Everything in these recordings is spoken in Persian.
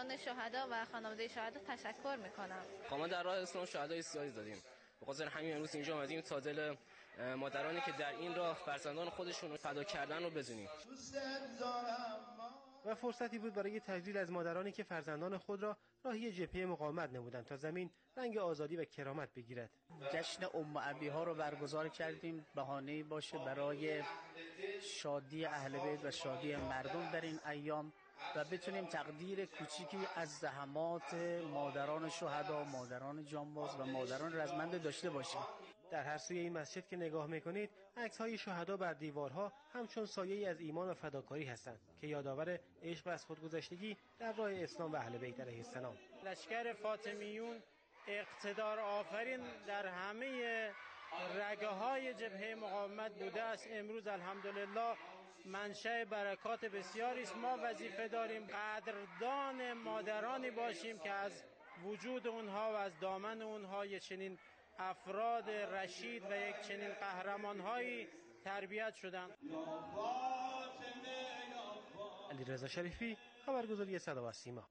فرزندان شهدا و خانواده شهدا تشکر میکنم. ما در راه اسلام شهدای زیادی دادیم. به خاطر همین امروز اینجا اومدیم تا دل مادرانی که در این راه فرزندان خودشون رو فدا کردن رو بدونیم. و فرصتی بود برای تجلیل از مادرانی که فرزندان خود را راهی جبهه مقاومت نمودند تا زمین رنگ آزادی و کرامت بگیرد. جشن ام ابیها رو برگزار کردیم بهانه‌ای باشه برای شادی اهل بیت و شادی مردم در این ایام و بتونیم تقدیر کوچیکی از زحمات مادران شهدا، مادران جانباز و مادران رزمنده داشته باشیم. در هر سوی این مسجد که نگاه میکنید عکس‌های شهدا بر دیوارها همچون سایه‌ای از ایمان و فداکاری هستند که یادآور عشق و از خودگذشتگی در راه اسلام و اهل بیت علیه السلام. لشکر فاطمیون اقتدار آفرین در همه رگه‌های جبهه مقاومت بوده است. امروز الحمدلله منشأ برکات بسیاری است. ما وظیفه داریم قدردان مادرانی باشیم که از وجود اونها و از دامن اونها یک چنین افراد رشید و یک چنین قهرمان‌هایی تربیت شدند. علیرضا شریفی، خبرگزاری صدا و سیما.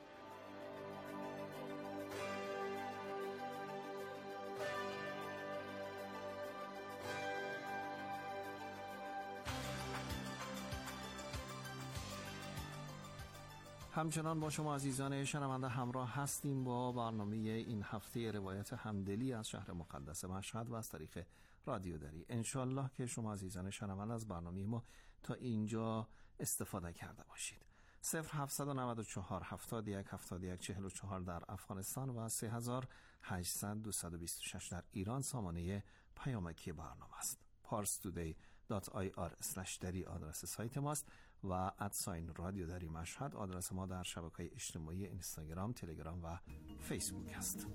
همچنان با شما عزیزان شنونده همراه هستیم با برنامه این هفته روایت همدلی از شهر مقدس مشهد و از طریق رادیو دری. انشالله که شما عزیزان شنونده از برنامه ما تا اینجا استفاده کرده باشید. 0794 71 71 44 در افغانستان و 3800 226 در ایران سامانه پیامکی برنامه است. parstoday.ir/dari آدرس سایت ماست و @رادیو دری مشهد آدرس ما در شبکه‌های اجتماعی اینستاگرام، تلگرام و فیسبوک است.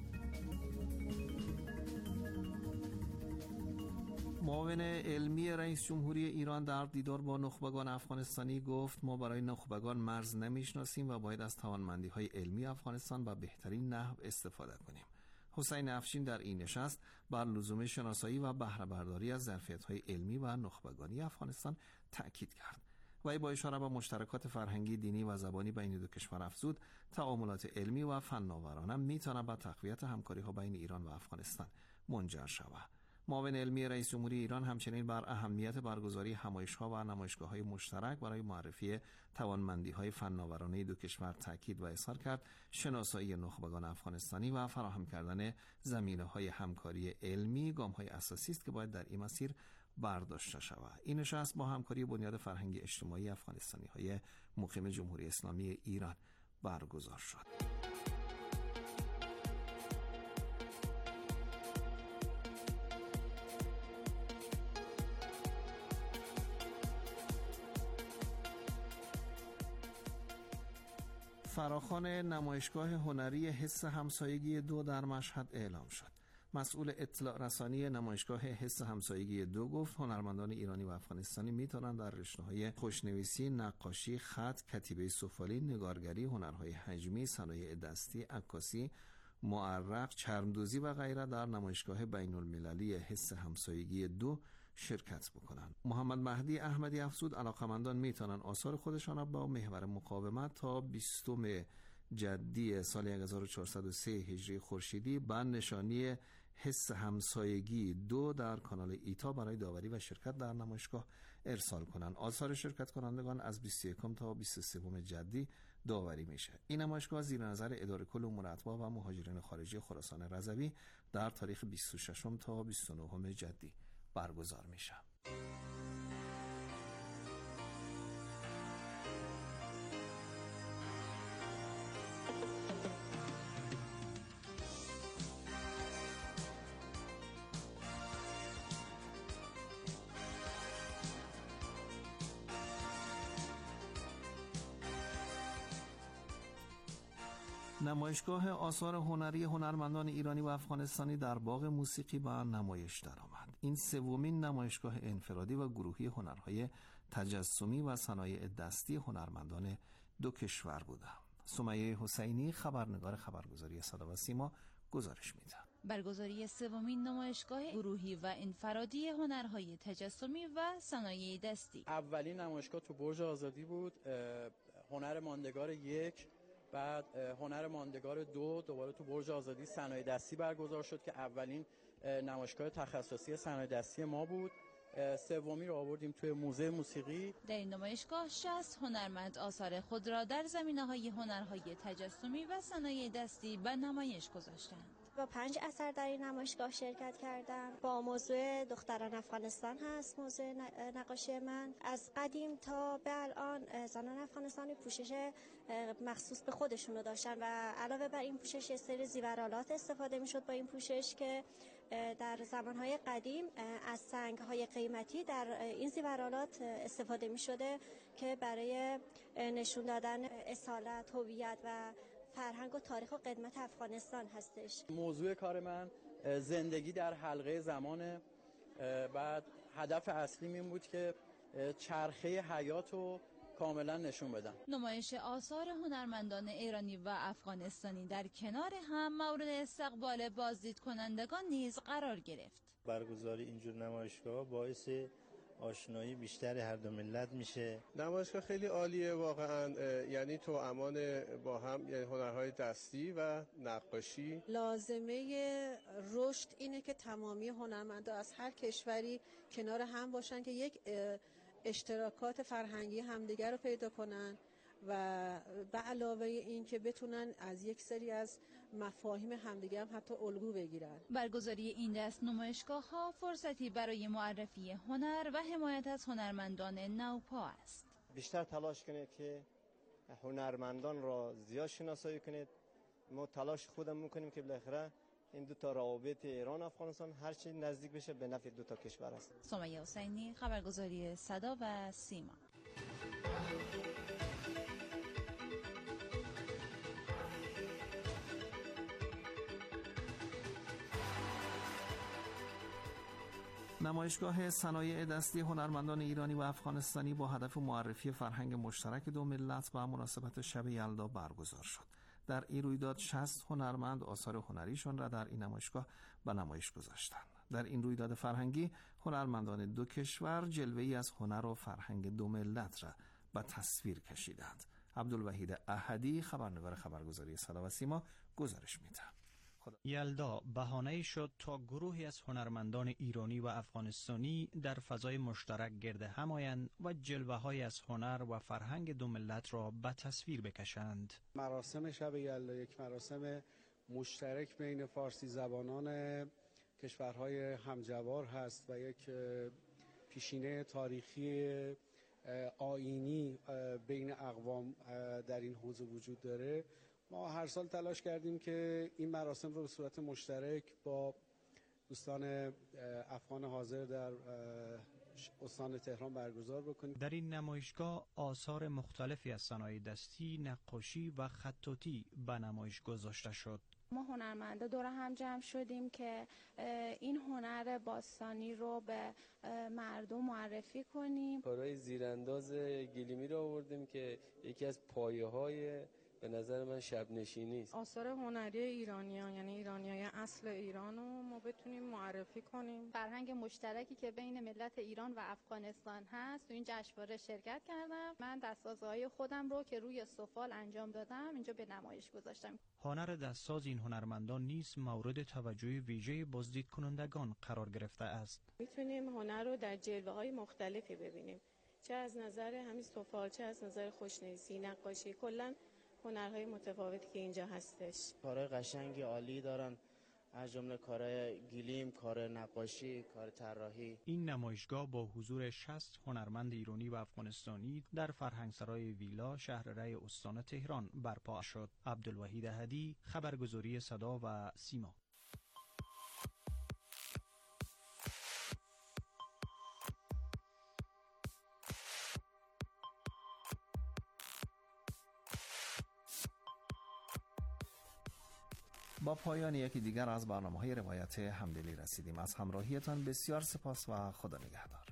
معاون علمی رئیس جمهوری ایران در دیدار با نخبگان افغانستانی گفت ما برای نخبگان مرز نمیشناسیم و باید از توانمندی‌های علمی افغانستان به بهترین نحو استفاده کنیم. حسین افشین در این نشست بر لزوم شناسایی و بهره برداری از ظرفیت‌های علمی و نخبگانی افغانستان تأکید کرد. و با اشاره به مشترکات فرهنگی، دینی و زبانی بین دو کشور افزود تعاملات علمی و فناورانه میتواند به تقویت همکاری‌ها بین ایران و افغانستان منجر شود. معاون علمی رئیس جمهوری ایران همچنین بر اهمیت برگزاری همایش‌ها و نمایشگاه‌های مشترک برای معرفی توانمندی‌های فناورانه دو کشور تاکید و اظهار کرد شناسایی نخبگان افغانستانی و فراهم کردن زمینه‌های همکاری علمی گام‌های اساسی است که باید در این مسیر برداشته شود. این نشست با همکاری بنیاد فرهنگی اجتماعی افغانستانی‌های مقیم جمهوری اسلامی ایران برگزار شد. فراخوان نمایشگاه هنری حس همسایگی 2 در مشهد اعلام شد. مسئول اطلاع رسانی نمایشگاه حس همسایگی 2 گفت هنرمندان ایرانی و افغانستانی میتونن در رشته‌های خوشنویسی، نقاشی، خط، کتیبه سفالی، نگارگری، هنرهای حجمی، صنایع دستی، عکاسی، معرق، چرمدوزی و غیره در نمایشگاه بین‌المللی حس همسایگی 2 شرکت بکنند. محمد مهدی احمدی افزود علاقمندان میتونن آثار خودشان با محور مقاومت تا 20 جدی سال 1403 هجری خورشیدی به نشانی حس همسایگی 2 در کانال ایتا برای داوری و شرکت در نمایشگاه ارسال کنند. آثار شرکت کنندگان از 21 تا 23 جدی داوری میشه. این نمایشگاه زیر نظر اداره کل امور اتباع و مهاجرین خارجی خراسان رضوی در تاریخ 26 تا 29 جدی برگزار میشه. نمایشگاه آثار هنری هنرمندان ایرانی و افغانستانی در باغ موسیقی به نمایش درآمد. این سومین نمایشگاه انفرادی و گروهی هنرهای تجسمی و صنایع دستی هنرمندان دو کشور بوده. سمیه حسینی خبرنگار خبرگزاری صدا و سیما گزارش میده. برگزاری سومین نمایشگاه گروهی و انفرادی هنرهای تجسمی و صنایع دستی. اولین نمایشگاه تو برج آزادی بود، هنر ماندگار 1 بعد هنر ماندگار 2 دوباره تو برج آزادی صنایع دستی برگزار شد که اولین نمایشگاه تخصصی صنایع دستی ما بود. سومی رو آوردیم توی موزه موسیقی. در این نمایشگاه 60 هنرمند آثار خود را در زمینه‌های هنرهای تجسمی و صنایع دستی به نمایش گذاشتند. با 5 اثر در این نمایشگاه شرکت کردم. با موضوع دختران افغانستان هست موضوع نقاشی من. از قدیم تا به الان زنان افغانستانی پوشش مخصوص به خودشون رو داشتن و علاوه بر این پوشش یه سری زیورآلات استفاده میشد با این پوشش که در زمانهای قدیم از سنگ‌های قیمتی در این زیورآلات استفاده می‌شده که برای نشون دادن اصالت، هویت و فرهنگ و تاریخ و قدمت افغانستان هستش. موضوع کار من زندگی در حلقه زمانه. بعد هدف اصلیم این بود که چرخه حیات رو کاملا نشون بدم. نمایش آثار هنرمندان ایرانی و افغانستانی در کنار هم مورد استقبال بازدید کنندگان نیز قرار گرفت. برگزاری اینجور نمایشگاه باعث آشنایی بیشتر هر دو ملت میشه. نمایشگاه خیلی عالیه واقعا، یعنی توامان با هم، یعنی هنرهای دستی و نقاشی. لازمه رشد اینه که تمامی هنرمندا از هر کشوری کنار هم باشن که یک اشتراکات فرهنگی همدیگر رو پیدا کنن و به علاوه این که بتونن از یک سری از مفاهیم همدیگر هم حتی الگو بگیرن. برگزاری این دست نمایشگاه ها فرصتی برای معرفی هنر و حمایت از هنرمندان نوپا است. بیشتر تلاش کنید که هنرمندان را زیاد شناسایی کنید. ما تلاش خودمون میکنیم که بالاخره این دو تا روابط ایران و افغانستان هر چی نزدیک بشه به نفع دو تا کشور است. سمیه حسینی، خبرگزاری صدا و سیما. نمایشگاه صنایع دستی هنرمندان ایرانی و افغانستانی با هدف معرفی فرهنگ مشترک دو ملت با مناسبت شب یلدا برگزار شد. در این رویداد 60 هنرمند آثار هنریشان را در این نمایشگاه به نمایش گذاشتند. در این رویداد فرهنگی هنرمندان دو کشور جلوه‌ای از هنر و فرهنگ دو ملت را به تصویر کشیدند. عبدالوحید احدی، خبرنگار خبرگزاری صدا و سیما، گزارش می‌دهد. یلدا بهانه‌ای شد تا گروهی از هنرمندان ایرانی و افغانستانی در فضای مشترک گرد هم آیند و جلوه‌های از هنر و فرهنگ دو ملت را به تصویر بکشند. مراسم شب یلدا یک مراسم مشترک بین فارسی زبانان کشورهای همجوار هست و یک پیشینه تاریخی آیینی بین اقوام در این حوزه وجود داره. ما هر سال تلاش کردیم که این مراسم رو به صورت مشترک با دوستان افغان حاضر در استان تهران برگزار بکنیم. در این نمایشگاه آثار مختلفی از صنایع دستی، نقاشی و خطاطی به نمایش گذاشته شد. ما هنرمندا دور هم جمع شدیم که این هنر باستانی رو به مردم معرفی کنیم. کارهای زیرانداز گلیمی رو آوردیم که یکی از پایه‌های به نظر من شب نشینی است. آثار هنری ایرانیان، یعنی ایرانیای اصل ایران رو ما بتونیم معرفی کنیم. فرهنگ مشترکی که بین ملت ایران و افغانستان هست، تو این جشنواره شرکت کردم. من دستسازهای خودم رو که روی سفال انجام دادم اینجا به نمایش گذاشتم. هنر دستساز این هنرمندان نیز مورد توجه ویژه بازدید کنندگان قرار گرفته است. میتونیم هنر رو در جلوه‌های مختلفی ببینیم، چه از نظر همین سفال، چه از نظر خوشنویسی، نقاشی، کلاً هنرهای متفاوتی که اینجا هستش. کارهای قشنگی عالی دارن، از جمله کارهای گلیم، کار نقاشی، کار طراحی. این نمایشگاه با حضور 60 هنرمند ایرانی و افغانستانی در فرهنگسرای ویلا شهر ری استان تهران برپا شد. عبدالوحید احدی، خبرگزاری صدا و سیما. با پایان یکی دیگر از برنامه‌های روایت همدلی رسیدیم. از همراهیتان بسیار سپاس و خدا نگهدار.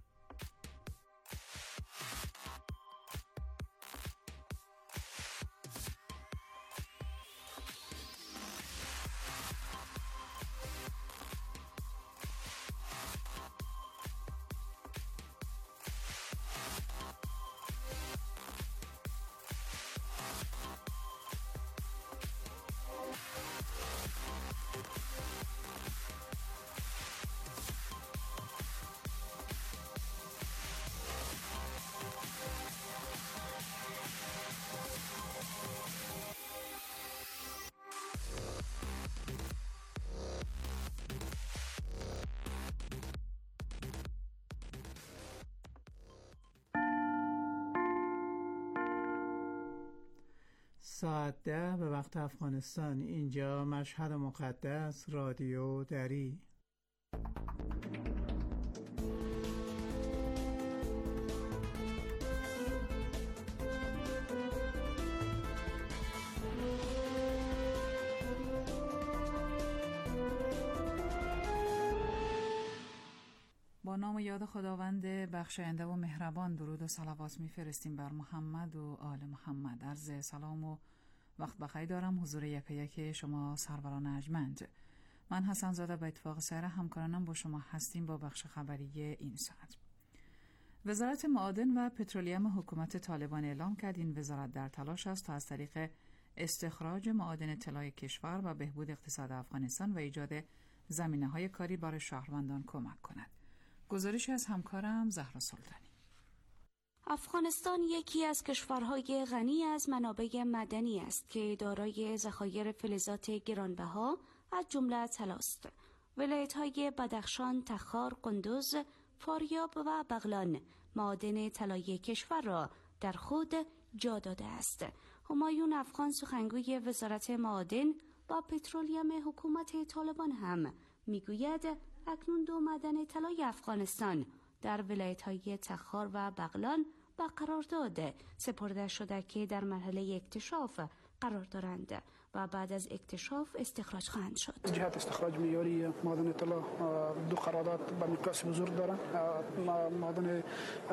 ساعت 10 به وقت افغانستان. اینجا مشهد مقدس، رادیو دری. با نام و یاد خداوند بخشاینده و مهربان درود و صلوات میفرستیم بر محمد و آل محمد. عرض سلام و وقت بخیر دارم حضور یک شما سروران ارجمند. من حسن زاده به اتفاق سایر همکارانم با شما هستیم با بخش خبری این ساعت. وزارت معادن و پترولیم حکومت طالبان اعلام کرد این وزارت در تلاش است تا از طریق استخراج معادن طلای کشور و بهبود اقتصاد افغانستان و ایجاد زمینه‌های کاری برای شهروندان کمک کند. گزارشی از همکارم زهرا سلطانی. افغانستان یکی از کشورهای غنی از منابع معدنی است که دارای ذخایر فلزات گرانبها از جمله طلاست. ولایت‌های بدخشان، تخار، قندوز، فاریاب و بغلان معادن طلای کشور را در خود جا داده است. همایون افغان سخنگوی وزارت معادن و پترولیم حکومت طالبان هم میگوید اکنون 2 معدن طلای افغانستان در ولایت‌های تخار و بغلان با قرارداد سپرده شده که در مرحله اکتشاف قرار دارند و بعد از اکتشاف استخراج خواهند شد. جهت استخراج معیاری معدن طلا 2 قرارداد با مقیاس بزرگ دارند. معدن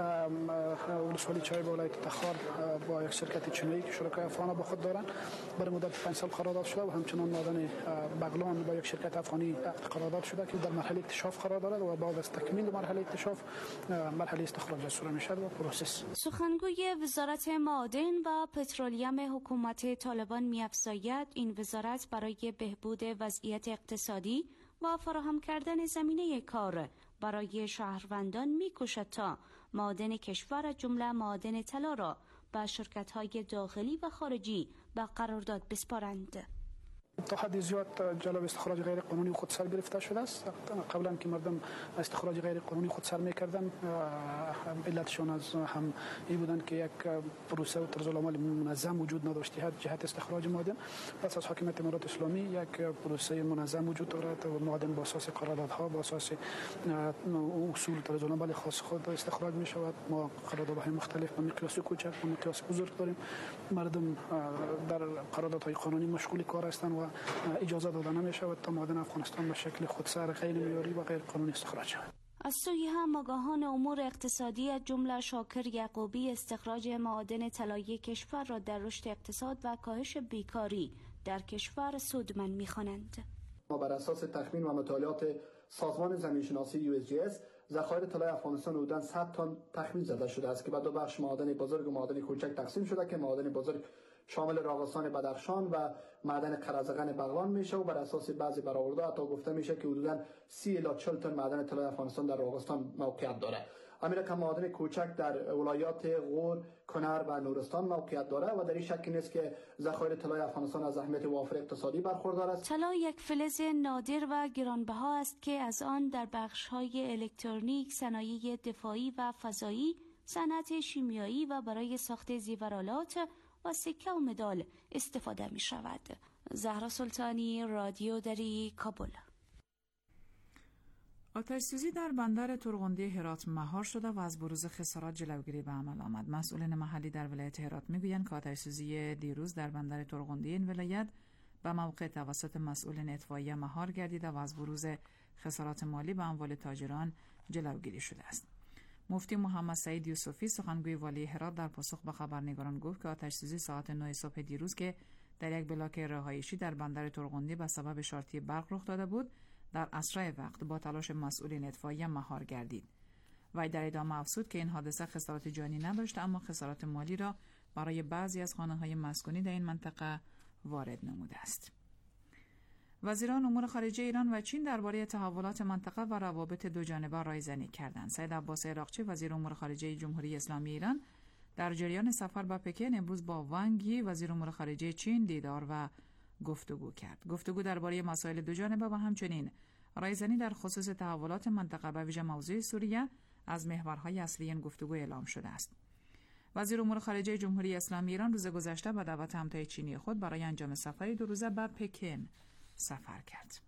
ولسوالی چای با ولایت تخار با یک شرکت چینی که شرکای افغان با خود دارند برای مدت 5 سال قرارداد شده و همچنان معدن بغلان با یک شرکت افغانی قرارداد شده که در مرحله اکتشاف قرار دارد و بعد از تکمیل مرحله اکتشاف مرحله استخراج شروع می‌شود و پروسس. سخنگوی وزارت معادن و پترولیم حکومت طالبان می‌افزاید این وزارت برای بهبود وضعیت اقتصادی و فراهم کردن زمینه کار برای شهروندان می‌کوشد تا معادن کشور جمله معادن طلا را به شرکت‌های داخلی و خارجی به قرارداد بسپارند. تا حد زیاد جلب استخراج غیر قانونی خودسر گرفته شده است. قبلا که مردم استخراج غیر قانونی خودسر می‌کردند علتشون از هم این بودند که یک پروسه و طرزالعمل منظم وجود نداشته جهت استخراج معادن. پس از حاکمیت امارات اسلامی یک پروسه منظم وجود دارد و معادن با اساس قراردادها با اساس اصول طرزالعمل خاص خود استخراج می‌شود. ما قراردادهای مختلف با مقیاس کوچک و مقیاس بزرگ داریم. مردم در قراردادهای قانونی مشغول کار هستند و اجازه داده نمی‌شود تا معادن افغانستان به شکل خودسر غیر معیاری و غیر قانونی استخراج شود. از سوی هم آگاهان امور اقتصادی از جمله شاکر یعقوبی استخراج معادن طلایی کشور را در رشد اقتصاد و کاهش بیکاری در کشور سودمند می‌خوانند. ما بر اساس تخمین و مطالعات سازمان زمین‌شناسی USGS ذخایر طلای افغانستان حدوداً 100 تن تخمین زده شده است که به 2 بخش معادن بزرگ و معادن کوچک تقسیم شده که معادن بزرگ شامل راغستان بدخشان و معدن قرزغن بغلان میشه و بر اساس بعضی برآوردها حتی گفته میشه که حدوداً 30 الی 40 تن معدن طلای افغانستان در راغستان موقعیت داره. همین که معادن کوچک در ولایات غور، کنر و نورستان موقعیت داره و در این شک نیست که ذخایر طلای افغانستان از اهمیت وافر اقتصادی برخوردار است. طلا یک فلز نادر و گرانبها است که از آن در بخش‌های الکترونیک، صنایع دفاعی و فضایی، صنعت شیمیایی و برای ساخت زیورآلات و سکه و مدال استفاده می شود. زهرا سلطانی، رادیو دری، کابل. آتش‌سوزی در بندر ترغندی هرات مهار شده و از بروز خسارات جلوگیری به عمل آمد. مسئولین محلی در ولایت هرات میگویند که آتش‌سوزی دیروز در بندر ترغندی این ولایت به موقع توسط مسئولین اطفائیه مهار گردیده و از بروز خسارات مالی به اموال تاجران جلوگیری شده است. مفتی محمد سعید یوسفی سخنگوی والی هرات در پاسخ به خبرنگاران گفت که آتش‌سوزی ساعت 9 صبح دیروز که در یک بلاک رهایشی در بندر ترغندی به سبب شارتی برق رخ داده بود در اسرع وقت با تلاش مسئولین اطفائیه مهار گردید. وی در ادامه افزود که این حادثه خسارات جانی نداشت اما خسارات مالی را برای بعضی از خانه‌های مسکونی در این منطقه وارد نموده است. وزیران امور خارجه ایران و چین درباره تحولات منطقه و روابط دوجانبه رایزنی کردند. سید عباس عراقچی وزیر امور خارجه جمهوری اسلامی ایران در جریان سفر به پکن امروز با وانگ یی وزیر امور خارجه چین دیدار و گفتگو کرد. گفتگو درباره مسائل دوجانبه و همچنین رایزنی در خصوص تحولات منطقه به ویژه موضوع سوریه از محورهای اصلی این گفتگو اعلام شده است. وزیر امور خارجه جمهوری اسلامی ایران روز گذشته به دعوت همتای چینی خود برای انجام سفری 2 روزه به پکن سفر کرد.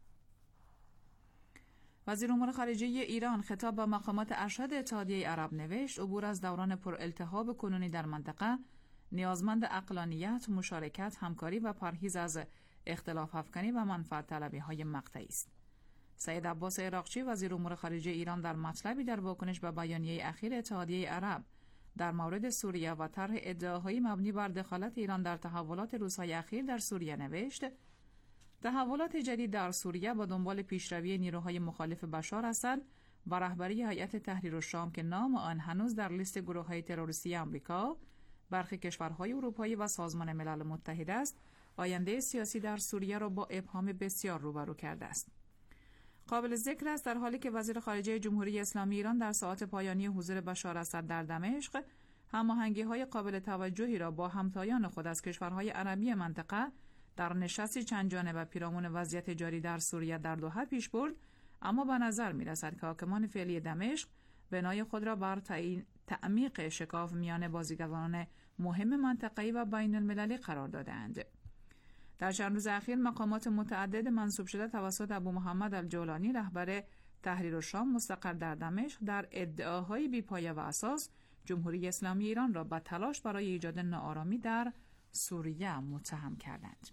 وزیر امور خارجه ایران خطاب به مقامات ارشد اتحادیه عرب نوشت عبور از دوران پرالتهاب کنونی در منطقه نیازمند عقلانیت، مشارکت، همکاری و پرهیز از اختلاف افکنی و منفعت طلبی های مقطعی است. سید عباس عراقچی وزیر امور خارجه ایران در مطلبی در واکنش به بیانیه اخیر اتحادیه عرب در مورد سوریه و طرح ادعاهایی مبنی بر دخالت ایران در تحولات روزهای اخیر در سوریه نوشت تحولات جدید در سوریه با دنبال پیشروی نیروهای مخالف بشار اسد و رهبری هیئت تحریر الشام که نام آن هنوز در لیست گروه‌های تروریستی آمریکا، برخی کشورهای اروپایی و سازمان ملل متحد است، آینده سیاسی در سوریه را با ابهام بسیار روبرو کرده است. قابل ذکر است در حالی که وزیر خارجه جمهوری اسلامی ایران در ساعات پایانی حضور بشار اسد در دمشق هماهنگی‌های قابل توجهی را با همتایان خود از کشورهای عربی منطقه در نشستی چند جانبه پیرامون وضعیت جاری در سوریه در دوحه پیش برد، اما به نظر می‌رسد که حاکمان فعلی دمشق بنای خود را بر تعمیق شکاف میان بازیگران مهم منطقه‌ای و بین المللی قرار داده‌اند. در چند روز اخیر مقامات متعدد منصوب شده توسط ابو محمد الجولانی رهبر تحریر الشام مستقر در دمشق در ادعاهای بی‌پایه و اساس جمهوری اسلامی ایران را به تلاش برای ایجاد ناآرامی در سوریه متهم کردند.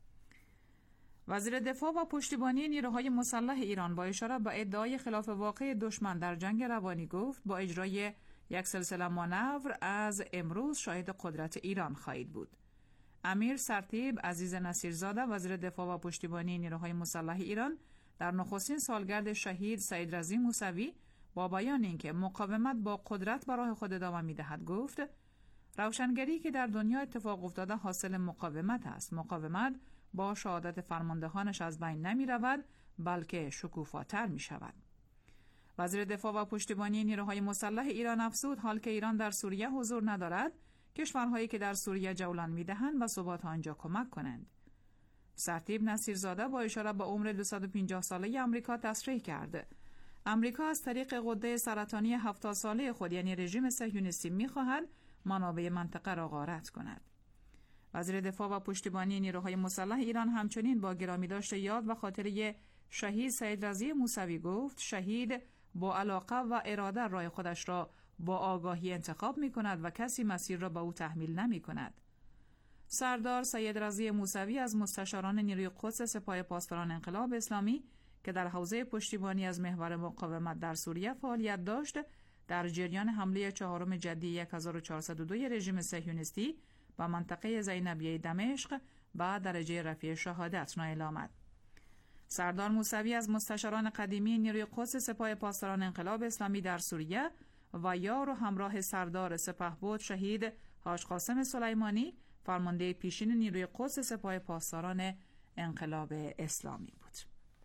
وزیر دفاع و پشتیبانی نیروهای مسلح ایران با اشاره به ادعای خلاف واقع دشمن در جنگ روانی گفت با اجرای یک سلسله مانور از امروز شاهد قدرت ایران خواهید بود. امیر سرتیب عزیز نصیرزاده وزیر دفاع و پشتیبانی نیروهای مسلح ایران در نخستین سالگرد شهید سید رضی موسوی با بیان اینکه مقاومت با قدرت به راه خود ادامه می‌دهد گفت روشنگری که در دنیا اتفاق افتاده حاصل مقاومت است. مقاومت با شهادت فرماندهانش از بین نمی رود بلکه شکوفاتر می شود. وزیر دفاع و پشتیبانی نیروهای مسلح ایران افزود حال که ایران در سوریه حضور ندارد کشورهایی که در سوریه جولان می دهند و ثبات آنجا کمک کنند. سرتیب نصیرزاده با اشاره به عمر 250 ساله آمریکا تصریح کرد آمریکا از طریق غده سرطانی 70 ساله خود یعنی رژیم صهیونیستی می خواهد منابع منطقه را غارت کند. وزیر دفاع و پشتیبانی نیروهای مسلح ایران همچنین با گرامی داشته یاد و خاطره شهید سید رضی موسوی گفت شهید با علاقه و اراده راه خودش را با آگاهی انتخاب می کند و کسی مسیر را به او تحمیل نمی کند. سردار سید رضی موسوی از مستشاران نیروی قدس سپاه پاسداران انقلاب اسلامی که در حوزه پشتیبانی از محور مقاومت در سوریه فعالیت داشت در جریان حمله 4 جدی 1402 رژیم صهیونیستی و منطقه زینبیه دمشق با درجه رفیع شهادت نایل آمد. سردار موسوی از مستشاران قدیمی نیروی قدس سپاه پاسداران انقلاب اسلامی در سوریه و یار و همراه سردار سپهبد شهید حاج قاسم سلیمانی فرمانده پیشین نیروی قدس سپاه پاسداران انقلاب اسلامی بود.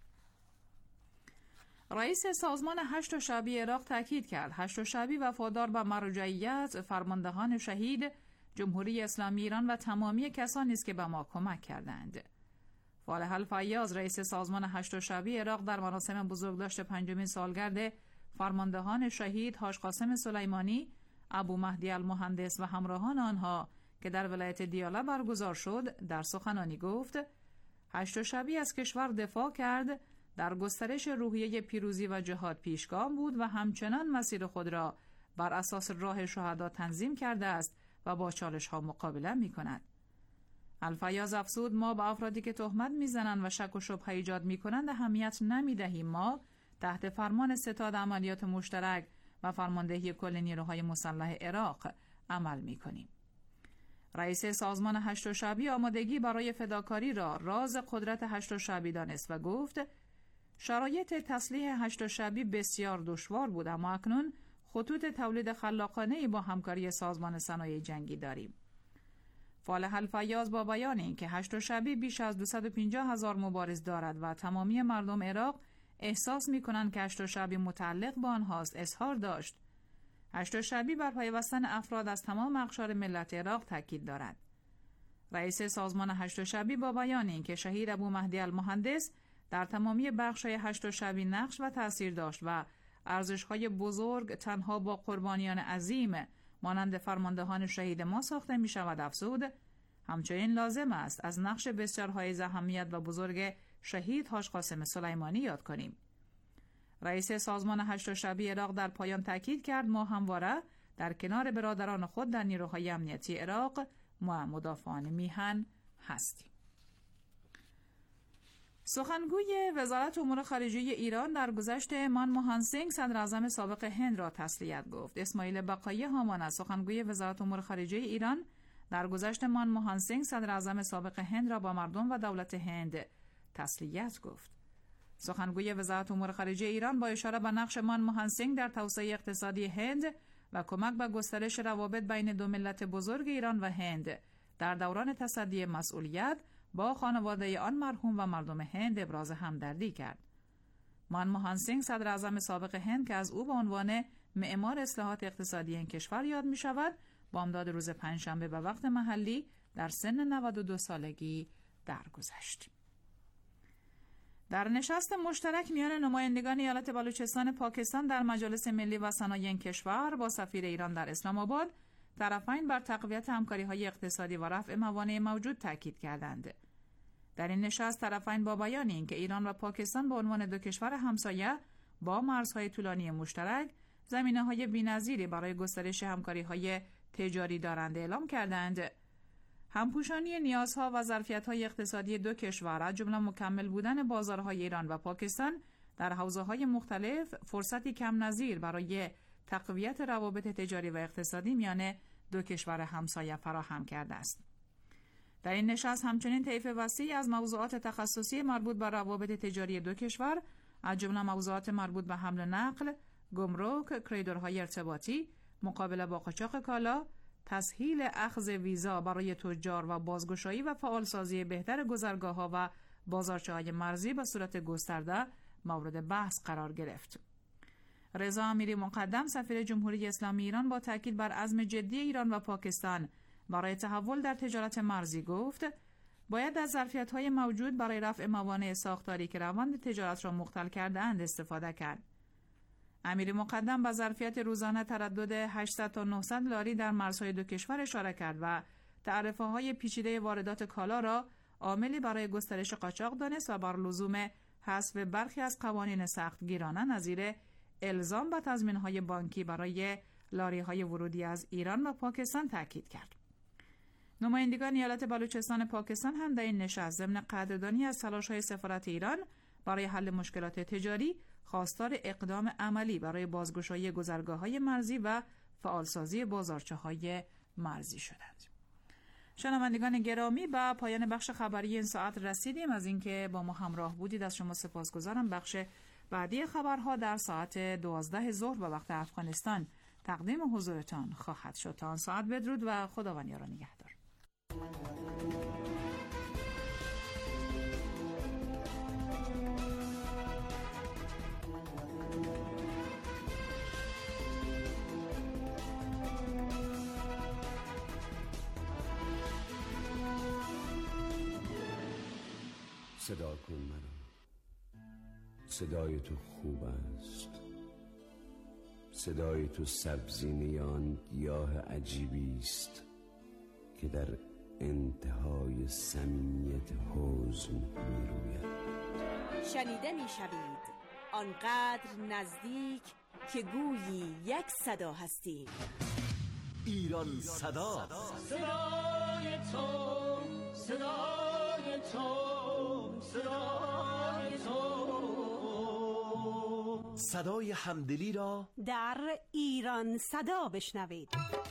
رئیس سازمان هشت شعبی عراق تاکید کرد هشت شعبی وفادار به مرجعیت، فرماندهان شهید، جمهوری اسلامی ایران و تمامی کسانی است که به ما کمک کردند. فالح الفیاض رئیس سازمان هشت شعبی عراق در مراسم بزرگداشت 5مین سالگرد فرماندهان شهید حاج قاسم سلیمانی، ابو مهدی المهندس و همراهان آنها که در ولایت دیاله برگزار شد در سخنانی گفت هشت شعبی از کشور دفاع کرد، در گسترش روحیه پیروزی و جهاد پیشگام بود و همچنان مسیر خود را بر اساس راه شهدا تنظیم کرده است و با چالش ها مقابله می کند. الفیاض افزود ما به افرادی که تهمت میزنند و شک و شبهه ایجاد می کنند اهمیت نمی دهیم. ما تحت فرمان ستاد عملیات مشترک و فرماندهی کل نیروهای مسلح عراق عمل می کنیم. رئیس سازمان هشت شعبی آمادگی برای فداکاری را راز قدرت هشت شعبی دانست و گفت شرایط تسلیح هشت شعبی بسیار دشوار بود اما اکنون خطوط تولید خلاقانه‌ای با همکاری سازمان صنایع جنگی داریم. فالح الفیاض با بیان اینکه هشت شعبی بیش از 250,000 مبارز دارد و تمامی مردم عراق احساس می‌کنند که هشت شعبی متعلق به آنهاست اظهار داشت هشت شعبی بر پیوستن افراد از تمام اقشار ملت عراق تاکید دارد. رئیس سازمان هشت شعبی با بیان اینکه شهید ابو مهدی المهندس در تمامی بخش‌های هشت شعبی نقش و تأثیر داشت و ارزش‌های بزرگ تنها با قربانیان عظیم مانند فرماندهان شهید ما ساخته می شود افزود. همچنین لازم است از نقش بسیارهای اهمیت و بزرگ شهید حاج قاسم سلیمانی یاد کنیم. رئیس سازمان هشت شعبی عراق در پایان تاکید کرد ما همواره در کنار برادران خود در نیروهای امنیتی عراق و مدافعان میهن هستیم. سخنگوی وزارت امور خارجه ایران در گذشت منموهن سینگ صدر اعظم سابق هند را تسلیت گفت. اسماعیل بقایی هامان از سخنگوی وزارت امور خارجه ایران در گذشت منموهن سینگ صدر اعظم سابق هند را با مردم و دولت هند تسلیت گفت. سخنگوی وزارت امور خارجه ایران با اشاره به نقش منموهن سینگ در توسعه اقتصادی هند و کمک به گسترش روابط بین دو ملت بزرگ ایران و هند در دوران تصدی مسئولیت با خانواده آن مرحوم و مردم هند ابراز همدردی کرد. منموهن سینگ صدر اعظم سابق هند که از او به عنوان معمار اصلاحات اقتصادی این کشور یاد می شود، بامداد روز پنجشنبه به وقت محلی در سن 92 سالگی درگذشت. در نشست مشترک میان نمایندگان ایالت بلوچستان پاکستان در مجالس ملی و صنایع این کشور با سفیر ایران در اسلام آباد، طرفین بر تقویت همکاری‌های اقتصادی و رفع موانع موجود تاکید کردند. در این نشست طرفین با بیان اینکه ایران و پاکستان به عنوان دو کشور همسایه با مرزهای طولانی مشترک زمینه‌های بی‌نظیری برای گسترش همکاری‌های تجاری دارند اعلام کردند. همپوشانی نیازها و ظرفیت‌های اقتصادی دو کشور از جمله مکمل بودن بازارهای ایران و پاکستان در حوزه‌های مختلف فرصتی کم نظیر برای تقویت روابط تجاری و اقتصادی میان دو کشور همسایه فراهم کرده است. در این نشست همچنین طیف وسیعی از موضوعات تخصصی مربوط به روابط تجاری دو کشور از جمله موضوعات مربوط به حمل و نقل، گمرک، کریدورهای ارتباطی، مقابله با قاچاق کالا، تسهیل اخذ ویزا برای تجار و بازگشایی و فعالسازی بهتر گذرگاه‌ها و بازارچه‌های مرزی به صورت گسترده مورد بحث قرار گرفت. رضا امیری مقدم سفیر جمهوری اسلامی ایران با تاکید بر عزم جدی ایران و پاکستان برای تحول در تجارت مرزی گفت باید از ظرفیت‌های موجود برای رفع موانع ساختاری که روند تجارت را مختل کرده‌اند استفاده کرد. امیری مقدم به ظرفیت روزانه تردد 800 تا 900 لاری در مرزهای دو کشور اشاره کرد و تعرفه‌های پیچیده واردات کالا را عاملی برای گسترش قاچاق دانست و بر لزوم حذف برخی از قوانین سختگیرانه نظیر الزام به تضمین‌های بانکی برای لاری‌های ورودی از ایران و پاکستان تاکید کرد. نمایندگان ایالت بلوچستان پاکستان هم در این نشست ضمن قدردانی از تلاش‌های سفارت ایران برای حل مشکلات تجاری خواستار اقدام عملی برای بازگشایی گذرگاه‌های مرزی و فعالسازی بازارچه‌های مرزی شدند. شنوندگان گرامی، به پایان بخش خبری این ساعت رسیدیم. از اینکه با ما همراه بودید از شما سپاسگزارم. بخش بعدی خبرها در ساعت 12 ظهر به وقت افغانستان تقدیم حضورتان خواهد شد. تا آن ساعت بدرود و خداوند یار و نگهدار. صدا کن منو، صدای تو خوب است، صدای تو سبزینه آن گیاه عجیبی است که در انتهای صمیمیت حزن می روید. شنیده می شوید آنقدر نزدیک که گویی یک صدا هستیم. ایران صدا، صدای تو، صدای تو، صدای تو، صدای همدلی را در ایران صدا بشنوید.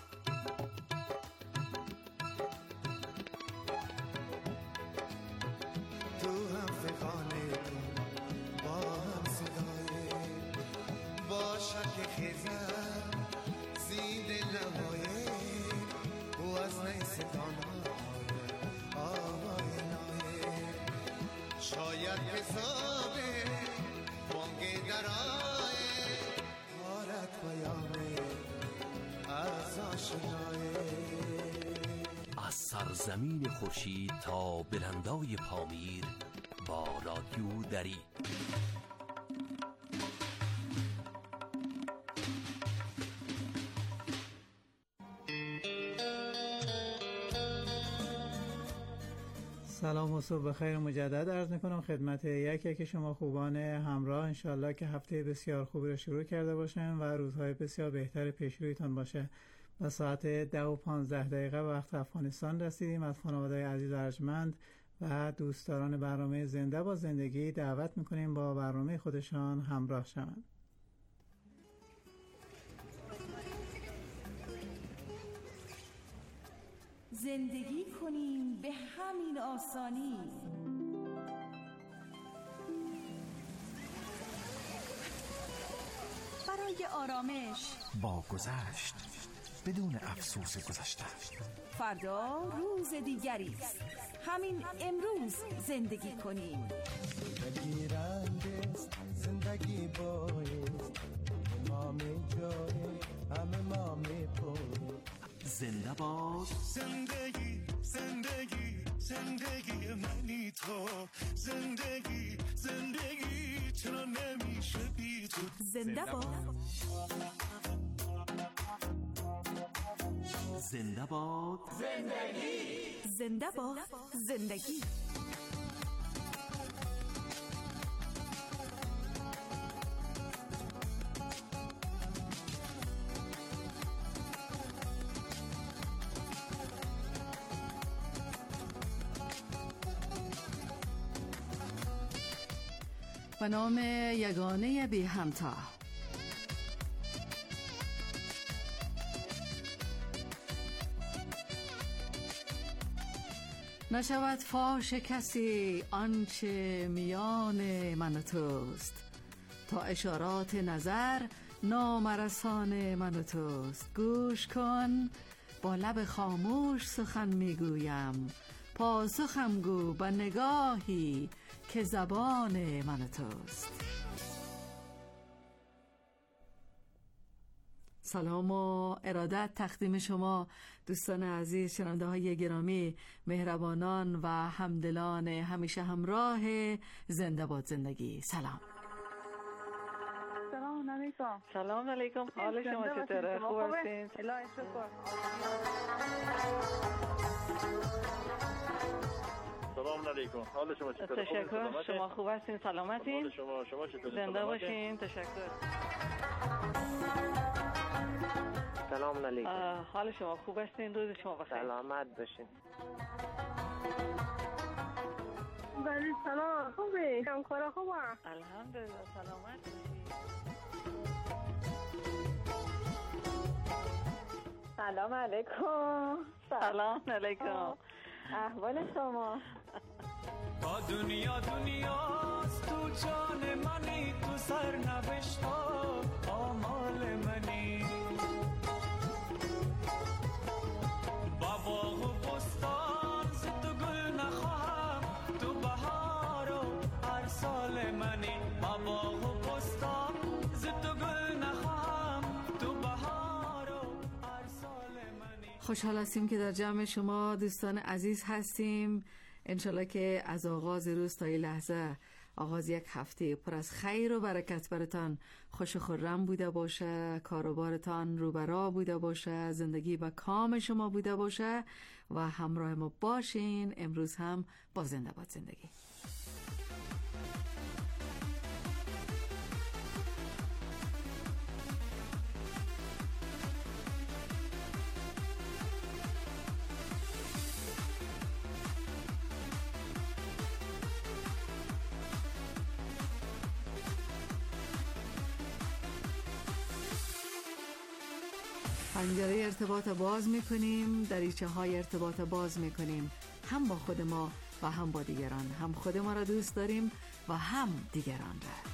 تو هم فقانه با هم صدای باشد که خیزم زید لبای و از نیستان آوای نای شاید حسابه بانگ درای حالت بیامه از آشنای از سرزمین خورشید تا بلندای پامیر با رادیو دری. سلام و صبح بخیر مجدد عرض میکنم خدمت یک شما خوبان همراه. انشالله که هفته بسیار خوبی رو شروع کرده باشن و روزهای بسیار بهتر پیش رویتان باشه. و ساعت 10:15 وقت افغانستان رسیدیم. از خانواده عزیز و ارجمند و دوستداران برنامه زنده با زندگی دعوت میکنیم با برنامه خودشان همراه شوند. زندگی کنیم به همین آسانی. برای آرامش با گذشت بدون افسوس گذشته. فردا روز دیگری است. همین امروز زندگی کنیم. زندگی رنگست، زندگی بایست، ما می جایی همه ما می پویم. زنده باد زندگی زندگی زندگی منی تو. زندگی زندگی چرا نمیشه بی تو. زنده باد زنده باد زندگی. زنده باد زندگی. به نام یگانه بی همتا. نشود فاش کسی آنچه میان من و توست، تا اشارات نظر نامرسان من و توست. گوش کن با لب خاموش سخن میگویم، پاسخم گو با نگاهی که زبان من و توست. سلام و ارادت تقدیم شما دوستان عزیز، شنونده های گرامی، مهربانان و همدلان همیشه همراه زنده باد زندگی. سلام. سلام علیکم. سلام علیکم. حال شما چطوره؟ خوب هستین؟ الهی شکر. سلام علیکم. حال شما چطوره؟ تشکر. شما خوب هستین؟ سلامتین؟ شما چطوره؟ زنده باشین. تشکر. سلام علیکم. حال شما خوب هستین؟ روز شما بخیر. سلامت باشین. بله سلام. خوبی؟ کارا خوبه؟ الحمدلله. سلامت باشین. سلام علیکم. سلام علیکم. احوال شما؟ با دنیاست تو جان منی، تو سرنوشت ها آمال منی. با باغ و بستان ز تو گل نخواهم، تو بهار و هر سال منی. با باغ و بستان ز تو گل نخواهم، تو بهار و هر سال منی. خوشحال هستیم که در جمع شما دوستان عزیز هستیم. انشالله که از آغاز روز تا این لحظه آغاز یک هفته پر از خیر و برکت براتان خوش و خرم بوده باشه، کاروبارتان روبرا بوده باشه، زندگی با کام شما بوده باشه و همراه ما باشین امروز هم با زنده باد زندگی. پنجره ارتباط باز میکنیم، دریچه های ارتباط باز میکنیم، هم با خود ما و هم با دیگران. هم خود ما را دوست داریم و هم دیگران را.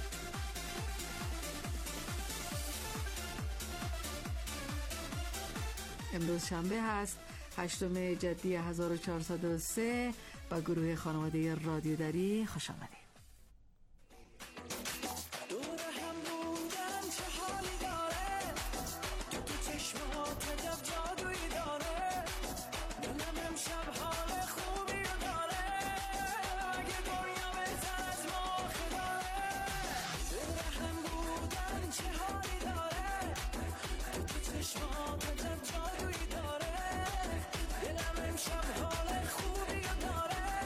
امروز شنبه هست، 8 جدی 1403. با گروه خانواده رادیو دری خوش آمدید. جادویی داره، دلم امشب حال خوبی داره.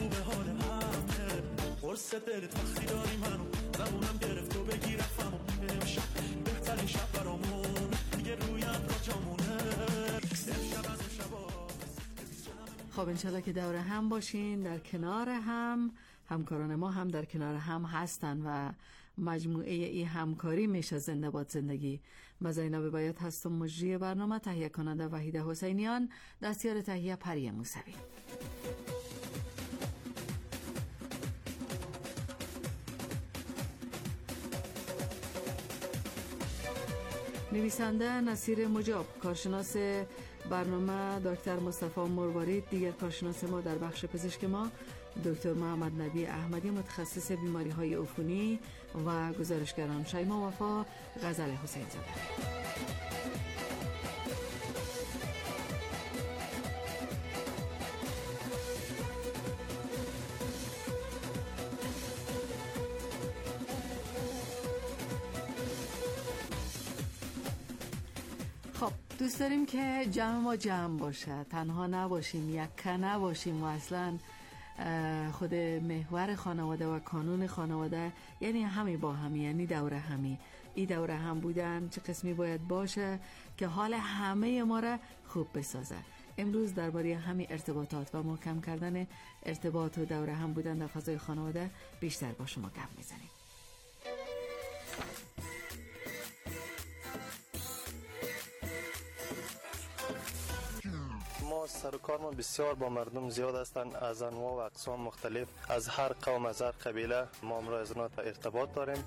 خوبه حال همه قرص دلت وقتی داری منو زبونم گرفت و بگی رفتم امشب بهترین شب برامون دیگه رویم را جامونه امشب از امشبا. خب انشالله که دور هم باشین، در کنار هم. همکاران ما هم در کنار هم هستن و مجموعه ای همکاری میشه زنده باد زندگی. من زینب باید هستم، مجری برنامه، تهیه کننده وحیده حسینیان، دستیار تهیه پری موسوی. نویسنده نصیر مجاب، کارشناس برنامه دکتر مصطفی مروارید، دیگر کارشناس ما در بخش پزشک ما دکتر محمد نبی احمدی، متخصص بیماری های عفونی و گزارشگران شیما وفا، غزل حسین زاده. خب دوست داریم که جمع ما جمع باشه، تنها نباشیم، یکه نباشیم و اصلا خود محور خانواده و کانون خانواده یعنی همه با همی، یعنی دوره همی. این دوره هم بودن چه قسمی باید باشه که حال همه ما را خوب بسازه. امروز درباره همین ارتباطات و محکم کردن ارتباط و دوره هم بودن در فضای خانواده بیشتر با شما گپ میزنیم. ما سر و کارمان بسیار با مردم زیاد هستند، از انواع و اقسام مختلف، از هر قوم، از هر قبیله ما امروز ارتباط داریم.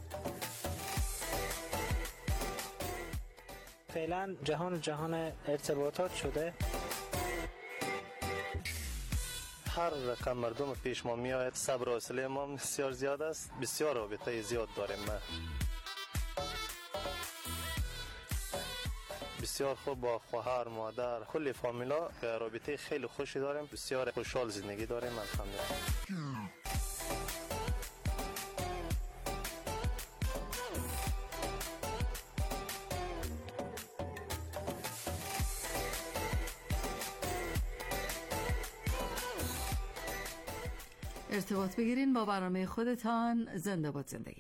فعلا جهان ارتباطات شده. هر رقم مردم پیش ما میآید، صبر و حوصله ما بسیار زیاد است، بسیار رابطه زیاد داریم. ما بسیار خوب با خواهر، مادر، کل فامیلا رابطه خیلی خوشی داریم، بسیار خوشحال زندگی داریم الحمدلله. ارتباط بگیرین با برنامه خودتان زنده باد زندگی.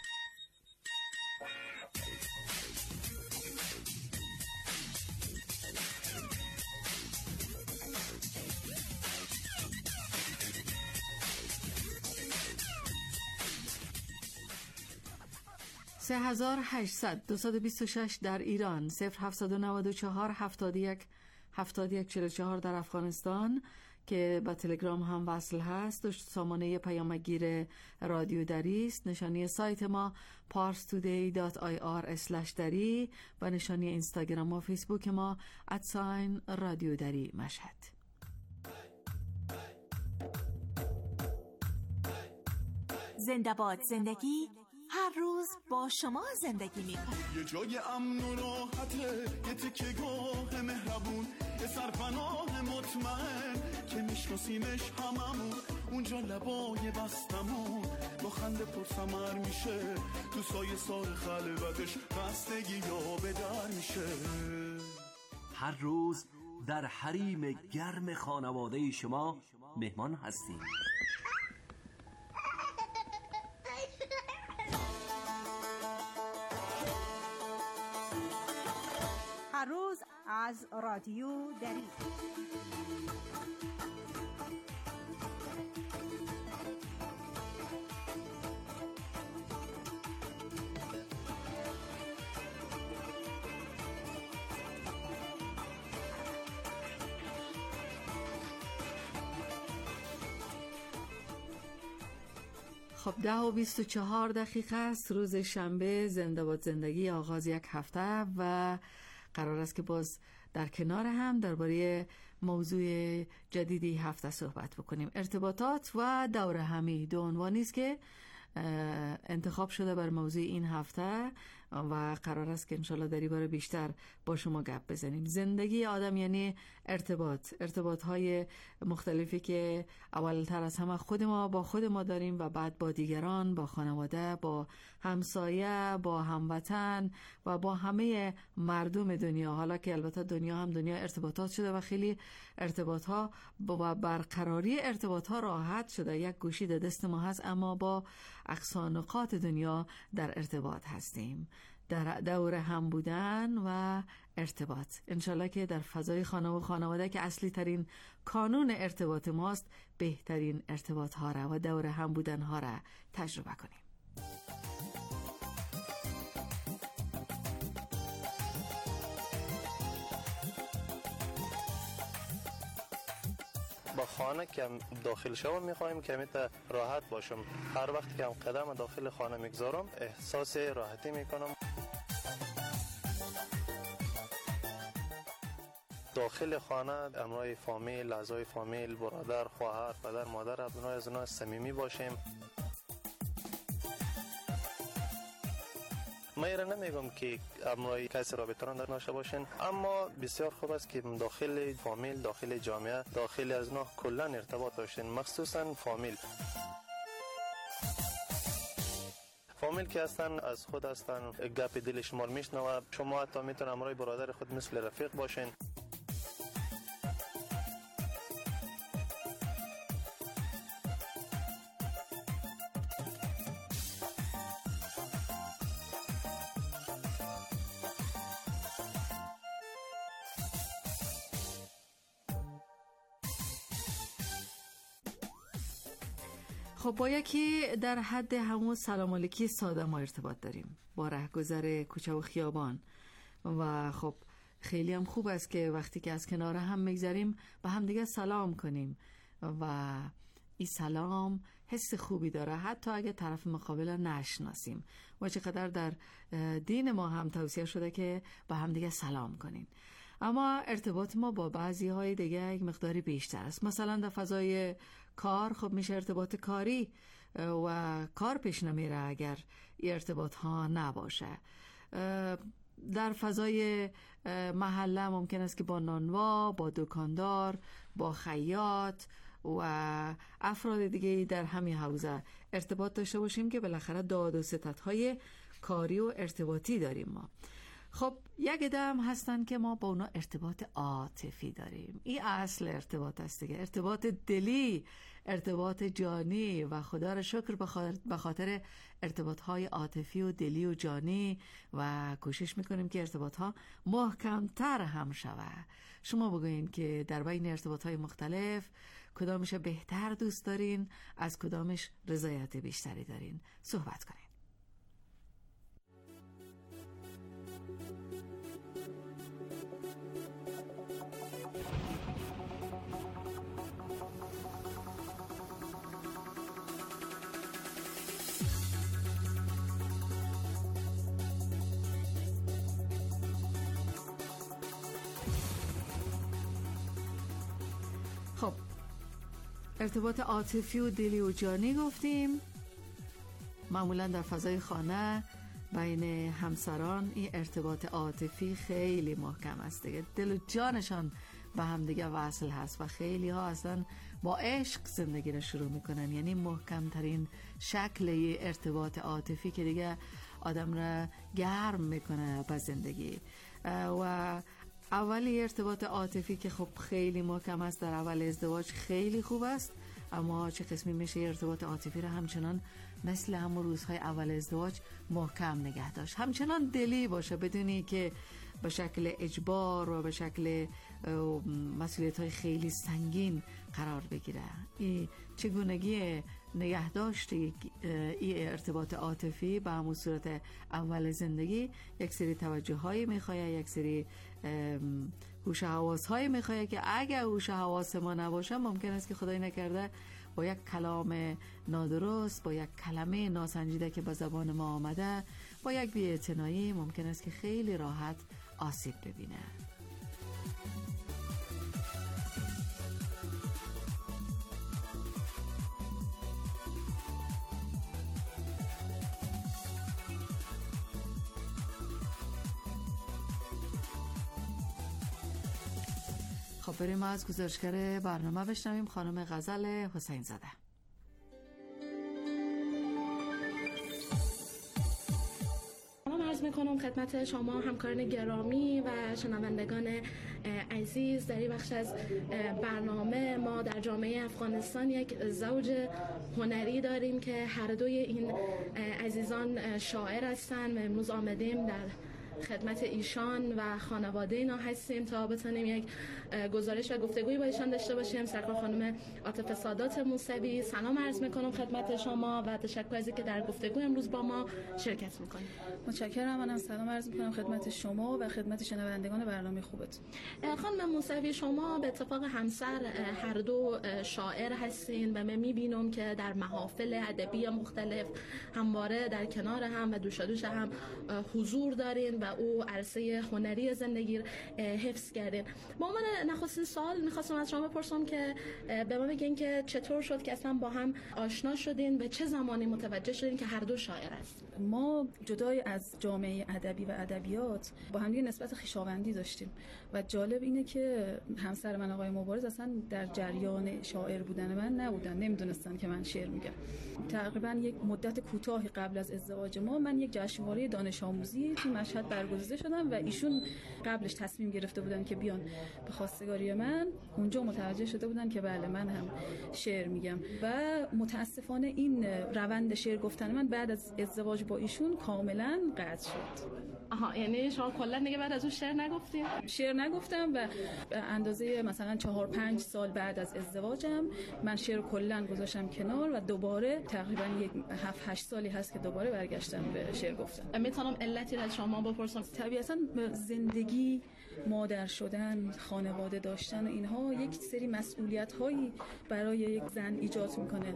سه 800-226 در ایران، 0794 71 44 در افغانستان که با تلگرام هم وصل هست و سامانه پیامگیر رادیو دری است. نشانی سایت ما parstoday.ir/dari و نشانی اینستاگرام و فیسبوک ما @رادیو دری مشهد. زنده باد زندگی، هر روز با شما زندگی می‌کنه. یه جای امن و راحته، یه تکه گاه مهربون، یه سرپناه مطمئن که میشناسیمش هممون، اونجا لبای بستمون با خنده پرسمر میشه، تو سایه سار خلوتش خستگی یا به در میشه. هر روز در حریم گرم خانواده شما مهمان هستیم. هر روز از رادیو دری. خب 10:24 است، روز شنبه، زنده باد زندگی، آغاز یک هفته و قرار است که باز در کنار هم درباره موضوع جدیدی هفته صحبت بکنیم. ارتباطات و دوره همی دو عنوانی است که انتخاب شده بر موضوع این هفته و قرار است که انشالله در این باره بیشتر با شما گپ بزنیم. زندگی آدم یعنی ارتباط های مختلفی که اولتر از همه خود ما با خود ما داریم و بعد با دیگران، با خانواده، با همسایه، با هموطن و با همه مردم دنیا. حالا که البته دنیا هم دنیا ارتباطات شده و خیلی ارتباط ها و برقراری ارتباط ها راحت شده، یک گوشی در دست ما هست اما با اقصا نقاط دنیا در ارتباط هستیم، در دور هم بودن و ارتباط. انشالله که در فضای خانه و خانواده که اصلی ترین کانون ارتباط ماست بهترین ارتباط ها را و دور هم بودن ها را تجربه کنیم. با خانه که داخل شوم میخوایم که میتونه راحت باشم. هر وقت که هم قدم داخل خانه میگذارم احساس راحتی میکنم. داخل خانه امرای فامیل، اعضای فامیل، برادر، خواهر، پدر، مادر، ابنای از اونها صمیمی باشیم. من ایره نمیگم که امرای کسی رابطه را داشته باشین، اما بسیار خوب است که داخل فامیل، داخل جامعه، داخل از اونها کلا ارتباط داشتین، مخصوصا فامیل که هستن از خود هستن، گپ دل شما رو میشنوه. شما حتی میتونن امرای برادر خود مثل رفیق باشین. خب با یکی در حد همون سلام علیکی ساده ما ارتباط داریم، با رهگذر کوچه و خیابان، و خب خیلی هم خوب است که وقتی که از کنار هم میگذریم به هم دیگه سلام کنیم و این سلام حس خوبی داره حتی اگه طرف مقابل نشناسیم. و چقدر در دین ما هم توصیه شده که به هم دیگه سلام کنین. اما ارتباط ما با بعضی های دیگه یک مقداری بیشتر است. مثلا در فضای کار خب میشه ارتباط کاری و کار پیش نمیره اگر ارتباط ها نباشه. در فضای محله ممکن است که با نانوا، با دکاندار، با خیاط و افراد دیگه در همین حوزه ارتباط داشته باشیم که بالاخره داد و ستدهای کاری و ارتباطی داریم ما. خب یک دم هستن که ما با اونا ارتباط عاطفی داریم. این اصل ارتباط است دیگه، ارتباط دلی، ارتباط جانی، و خدا را شکر به خاطر ارتباط های عاطفی و دلی و جانی و کوشش میکنیم که ارتباط ها محکمتر هم شود. شما بگوین که در بین ارتباط های مختلف کدامش بهتر دوست دارین، از کدامش رضایت بیشتری دارین، صحبت کنین. خب ارتباط عاطفی و دلی و جانی گفتیم. معمولا در فضای خانه بین همسران این ارتباط عاطفی خیلی محکم است دیگه، دل و جانشان به هم دیگه وصل هست و خیلی ها اصلا با عشق زندگی رو شروع میکنن. یعنی محکم ترین شکل ارتباط عاطفی که دیگه آدم را گرم میکنه به زندگی. و اولی ارتباط عاطفی که خب خیلی محکم است در اول ازدواج خیلی خوب است، اما چه قسمی میشه ارتباط عاطفی را همچنان مثل همون روزهای اول ازدواج محکم نگه داشت، همچنان دلی باشه بدونی که به شکل اجبار و به شکل مسئولیت های خیلی سنگین قرار بگیره. این چگونگی نگهداشت این ارتباط عاطفی به همون صورت اول زندگی یک سری توجه های میخواه، یک سری هوش حواس های میخواه که اگر هوش حواس ما نباشه ممکن است که خدای نکرده با یک کلام نادرست، با یک کلمه ناسنجیده که به زبان ما آمده، با یک بی‌اعتنایی ممکن است که خیلی راحت آسیب ببینه. خب بریم از گزارشگر برنامه بشنویم خانم غزل حسین زاده. عرض میکنم خدمت شما همکاران گرامی و شنوندگان عزیز، در این بخش از برنامه ما در جامعه افغانستان یک زوج هنری داریم که هر دوی این عزیزان شاعر هستند و امروز آمدیم در خدمت ایشان و خانواده اینا هستیم تا بتونیم یک گزارش و گفتگویی با ایشان داشته باشیم. سرکار خانم عاطفه سادات موسوی، سلام عرض میکنم خدمت شما و تشکر از اینکه در گفتگو امروز با ما شرکت میکنید. متشکرم. منم سلام عرض میکنم خدمت شما و خدمت شنوندگان برنامه خوبت. خانم موسوی، شما به اتفاق همسر هر دو شاعر هستین و من میبینم که در محافل ادبی مختلف همواره در کنار هم و دوشادوش هم حضور دارین و او عرصه هنری زندگی حفظ کردین. با من نخستین سوال میخواستم از شما بپرسم که به ما بگین که چطور شد که اصلا با هم آشنا شدین و چه زمانی متوجه شدین که هر دو شاعر هستین؟ ما جدای از جامعه ادبی و ادبیات با هم دیگه نسبت خویشاوندی داشتیم و جالب اینه که همسر من آقای مبارز اصلا در جریان شاعر بودن من نبودن، نمیدونستن که من شعر میگم. تقریبا یک مدت کوتاهی قبل از ازدواج ما من یک جشنواره دانش آموزی تو مشهد برگزیده شدم و ایشون قبلش تصمیم گرفته بودن که بیان به خواستگاری من. اونجا متوجه شده بودن که بله من هم شعر میگم و متاسفانه این روند شعر گفتن من بعد از ازدواج با ایشون کاملا قطع شد. آها، یعنی شما کلا دیگه بعد از اون شعر نگفتین؟ شعر نگفتم و اندازه مثلا 4-5 سال بعد از ازدواجم من شعر کلا گذاشتم کنار و دوباره تقریبا 7-8 سالی هست که دوباره برگشتم به شعر گفتن. میتونم علتی از شما بپرسم؟ طبیعتا زندگی، مادر شدن، خانواده داشتن و اینها یک سری مسئولیت‌هایی برای یک زن ایجاد میکنه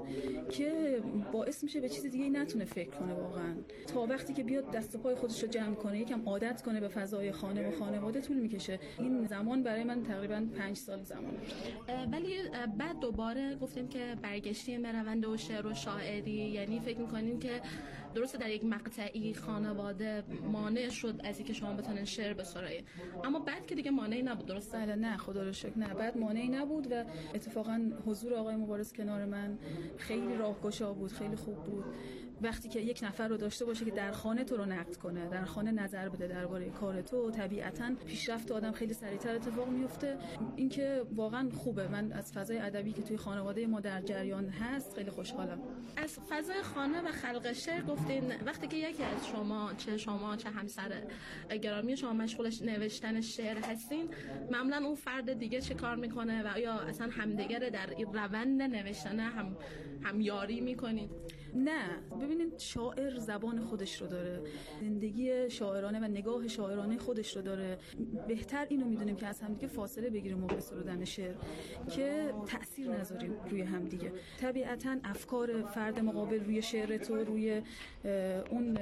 که باعث میشه به چیز دیگه نتونه فکر کنه واقعا. تا وقتی که بیاد دست و پای خودش رو جمع کنه، یکم عادت کنه به فضای خانه و خانواده طول میکشه. این زمان برای من تقریبا 5 سال زمان بود. ولی بعد دوباره گفتیم که برگشتیم به روند و شعر و شاعری، یعنی فکر میکنین که درسته در یک مقطعی خانواده مانع شد از اینکه شما بتونین شعر بسرایید، اما بعد که دیگه مانعی نبود، درسته؟ بله، نه خدا رو شکر، نه بعد مانعی نبود و اتفاقا حضور آقای مبارز کنار من خیلی راهگشا بود، خیلی خوب بود. وقتی که یک نفر رو داشته باشه که در خانه تو رو نقد کنه، در خانه نظر بده درباره کار تو، طبیعتاً پیشرفت آدم خیلی سریعتر اتفاق میفته. این که واقعا خوبه. من از فضای ادبی که توی خانواده ما در جریان هست خیلی خوشحالم. از فضای خانه و خلق شعر گفتین، وقتی که یکی از شما چه همسر گرامی شما مشغول نوشتن شعر هستین، معمولا اون فرد دیگه چه کار میکنه و یا اصلا همدیگه در روند نوشتن همیاری میکنید؟ نه، ببینید شاعر زبان خودش رو داره، زندگی شاعرانه و نگاه شاعرانه خودش رو داره. بهتر اینو میدونیم که از همدیگه فاصله بگیریم موقع سرودن شعر که تأثیر نذاریم روی همدیگه. طبیعتاً افکار فرد مقابل روی شعر تو، روی اون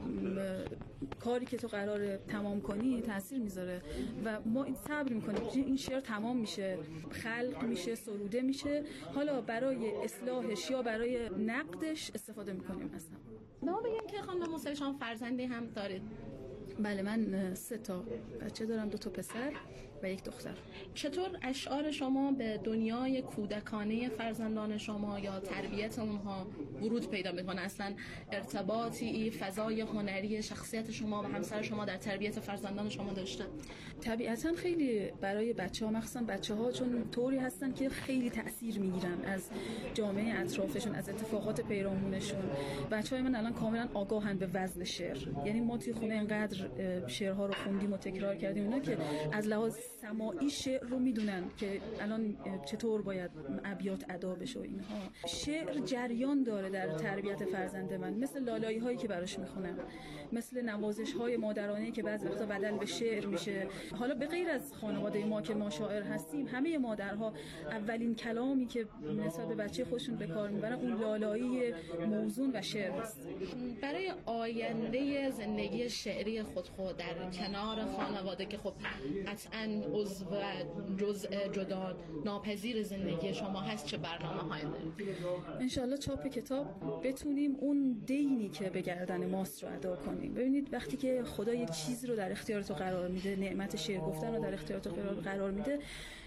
کاری که تو قراره تمام کنی تأثیر میذاره و ما این صبر میکنیم این شعر تمام میشه، خلق میشه، سروده میشه، حالا برای اصلاحش یا برای نقدش استفاده میکنیم. اصلا ما بگیم که خانم موسوی شما فرزندی هم دارید؟ بله، من 3 تا بچه دارم، 2 تا پسر و 1 دختر. چطور اشعار شما به دنیای کودکانه فرزندان شما یا تربیت اونها ورود پیدا میکنه؟ اصلا ارتباطی، فضای هنری شخصیت شما و همسر شما در تربیت فرزندان شما داشته؟ طبیعتا خیلی برای بچه‌ها، مخصوصا بچه‌ها چون طوری هستن که خیلی تأثیر میگیرن از جامعه اطرافشون، از اتفاقات پیرامونشون. بچه‌های من الان کاملا آگاهن به وزن شعر، یعنی ما توی خونه اینقدر شعرها رو خوندیم و تکرار کردیم اونا که از لحاظ سماعی شعر رو میدونن که الان چطور باید ابیات ادا بشه و اینها. شعر جریان داره در تربیت فرزند من، مثل لالایی هایی که براش میخونم، مثل نوازش های مادرانه که بعضی وقتا بدل به شعر میشه. حالا به غیر از خانواده ما که ما شاعر هستیم، همه مادرها اولین کلامی که نسبت به بچه خودشون به کار میبرن اون لالایی موزون و شعر است. برای آینده زندگی شعری خود در کنار خانواده که خب قطعاً عضو و جزء جدا ناپذیر زندگی شما هست، چه برنامه‌هایی دارید؟ انشالله چاپ کتاب بتونیم اون دینی که به گردن ماست رو ادا کنیم. ببینید وقتی که خدا یک چیز رو در اختیار تو قرار میده، نعمت شعر گفتن رو در اختیار تو قرار میده،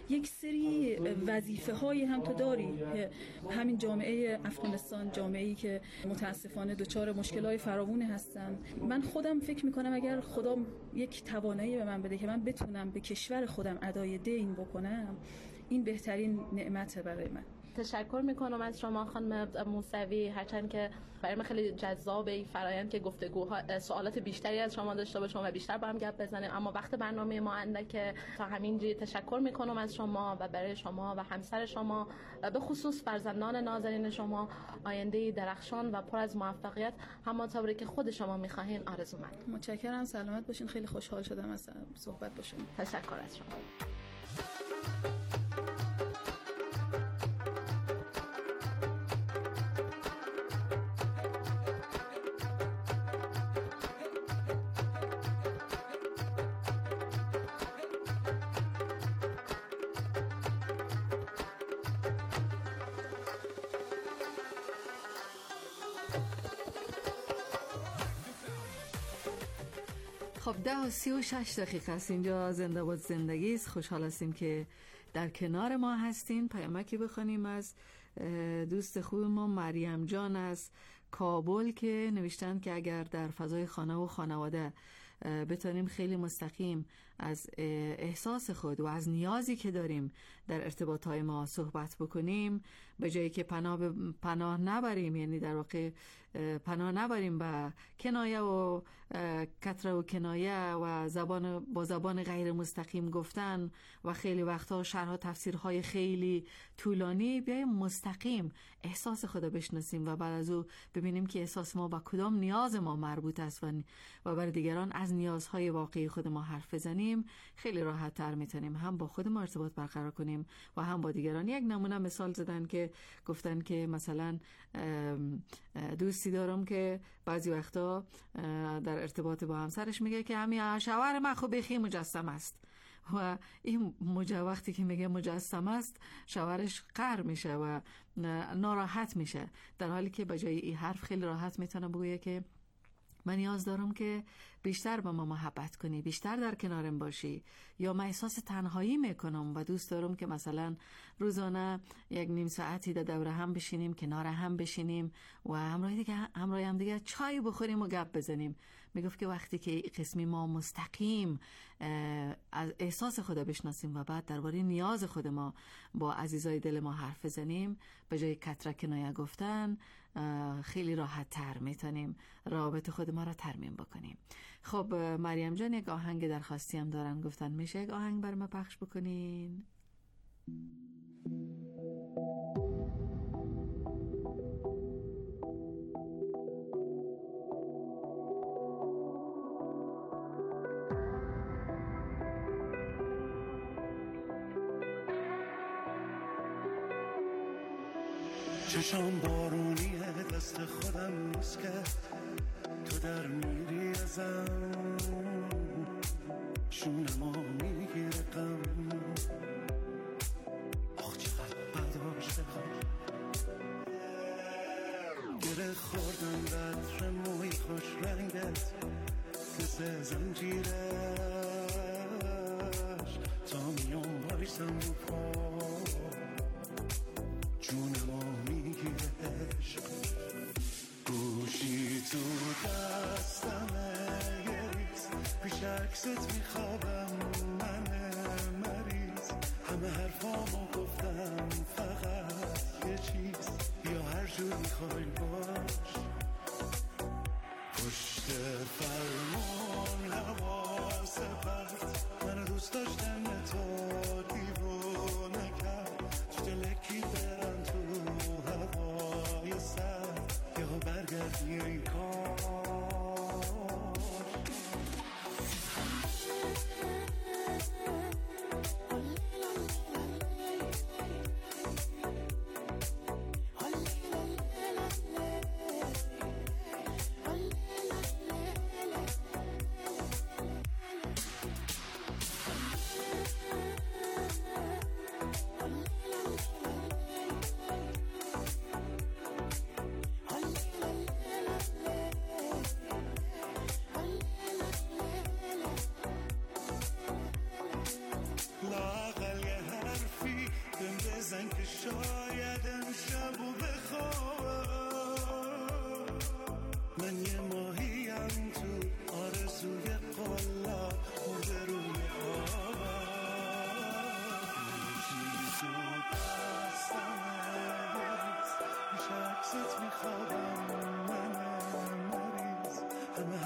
یک سری وظیفه هایی هم تو داری. همین جامعه افغانستان جامعه‌ای که متاسفانه دچار مشکلات فراوانی هستن. من خودم فکر میکنم اگر خدا یک توانایی به من بده که من بتونم به کشور خودم ادای دین بکنم، این بهترین نعمته برای من. تشکر میکنم از شما خانم موسوی، هرچند که برای من خیلی جذاب این فرآیند که گفتگوها سوالات بیشتری از شما داشته باشم و بیشتر با هم گپ بزنیم، اما وقت برنامه ما اندکه. تا همینجا تشکر میکنم از شما و برای شما و همسر شما و به خصوص فرزندان نازنین شما آینده درخشان و پر از موفقیت همانطوری که خود شما میخواهین آرزومند. متشکرم، سلامت باشین. خیلی خوشحال شدم از صحبت باشین. تشکر از شما. خب 10:36 است. اینجا زنده باد زندگی است. خوشحال هستیم که در کنار ما هستین. پیامکی بخونیم از دوست خوب ما مریم جان از کابل که نوشتن که اگر در فضای خانه و خانواده بتونیم خیلی مستقیم از احساس خود و از نیازی که داریم در ارتباطهای ما صحبت بکنیم، به جایی که پناه نبریم، یعنی در واقع پناه نبریم به کنایه و کتره و کنایه و با زبان غیر مستقیم گفتن و خیلی وقتا شرح و تفسیرهای خیلی طولانی، بیایم مستقیم احساس خود بشناسیم و بعد از او ببینیم که احساس ما با کدام نیاز ما مربوط است و برای دیگران از نیازهای واقعی خود ما حرف بزنیم، خیلی راحت تر میتونیم هم با خود ما ارتباط برقرار کنیم و هم با دیگران. یک نمونه مثال زدن که گفتن که مثلا دوستی دارم که بعضی وقتا در ارتباط با همسرش میگه که همین شوهر من خب بخی مجسم است و این وقتی که میگه مجسم است شوهرش قهر میشه و ناراحت میشه، در حالی که بجای این حرف خیلی راحت میتونه بگه که من نیاز دارم که بیشتر با ما محبت کنی، بیشتر در کنارم باشی، یا من احساس تنهایی میکنم و دوست دارم که مثلا روزانه یک نیم ساعتی در دور هم بشینیم، کنار هم بشینیم و همراه هم دیگه چای بخوریم و گپ بزنیم. میگفت که وقتی که قسمی ما مستقیم از احساس خود بشناسیم و بعد درباره نیاز خود ما با عزیزای دل ما حرف بزنیم، به جای کتره کنایه گفتن، خیلی راحت تر میتونیم رابط خود ما را ترمیم بکنیم. خب مریم جان یک آهنگ درخواستی هم دارن، گفتن میشه یک آهنگ بر ما پخش بکنین؟ چشام بارونیه، دست خودم نیست که تو در میری ازم، شونمو میگیره غم، آخ چقدر برداشته گره خوردم بطر موی خوش رنگت مثل زنجیرش، تا میام بایستم رو پا جونمو میگیرش، گوشی تو دستمه یریز، پیش عکست میخوابم من مریض، همه حرفامو گفتم فقط یه چیز، یا هر جور میخوای باش، پشت فرمون حواس پرت، من دوست داشتم تو دیوونه کرد، تو دلکی برم تو هوای سر، یا برگردی این کار.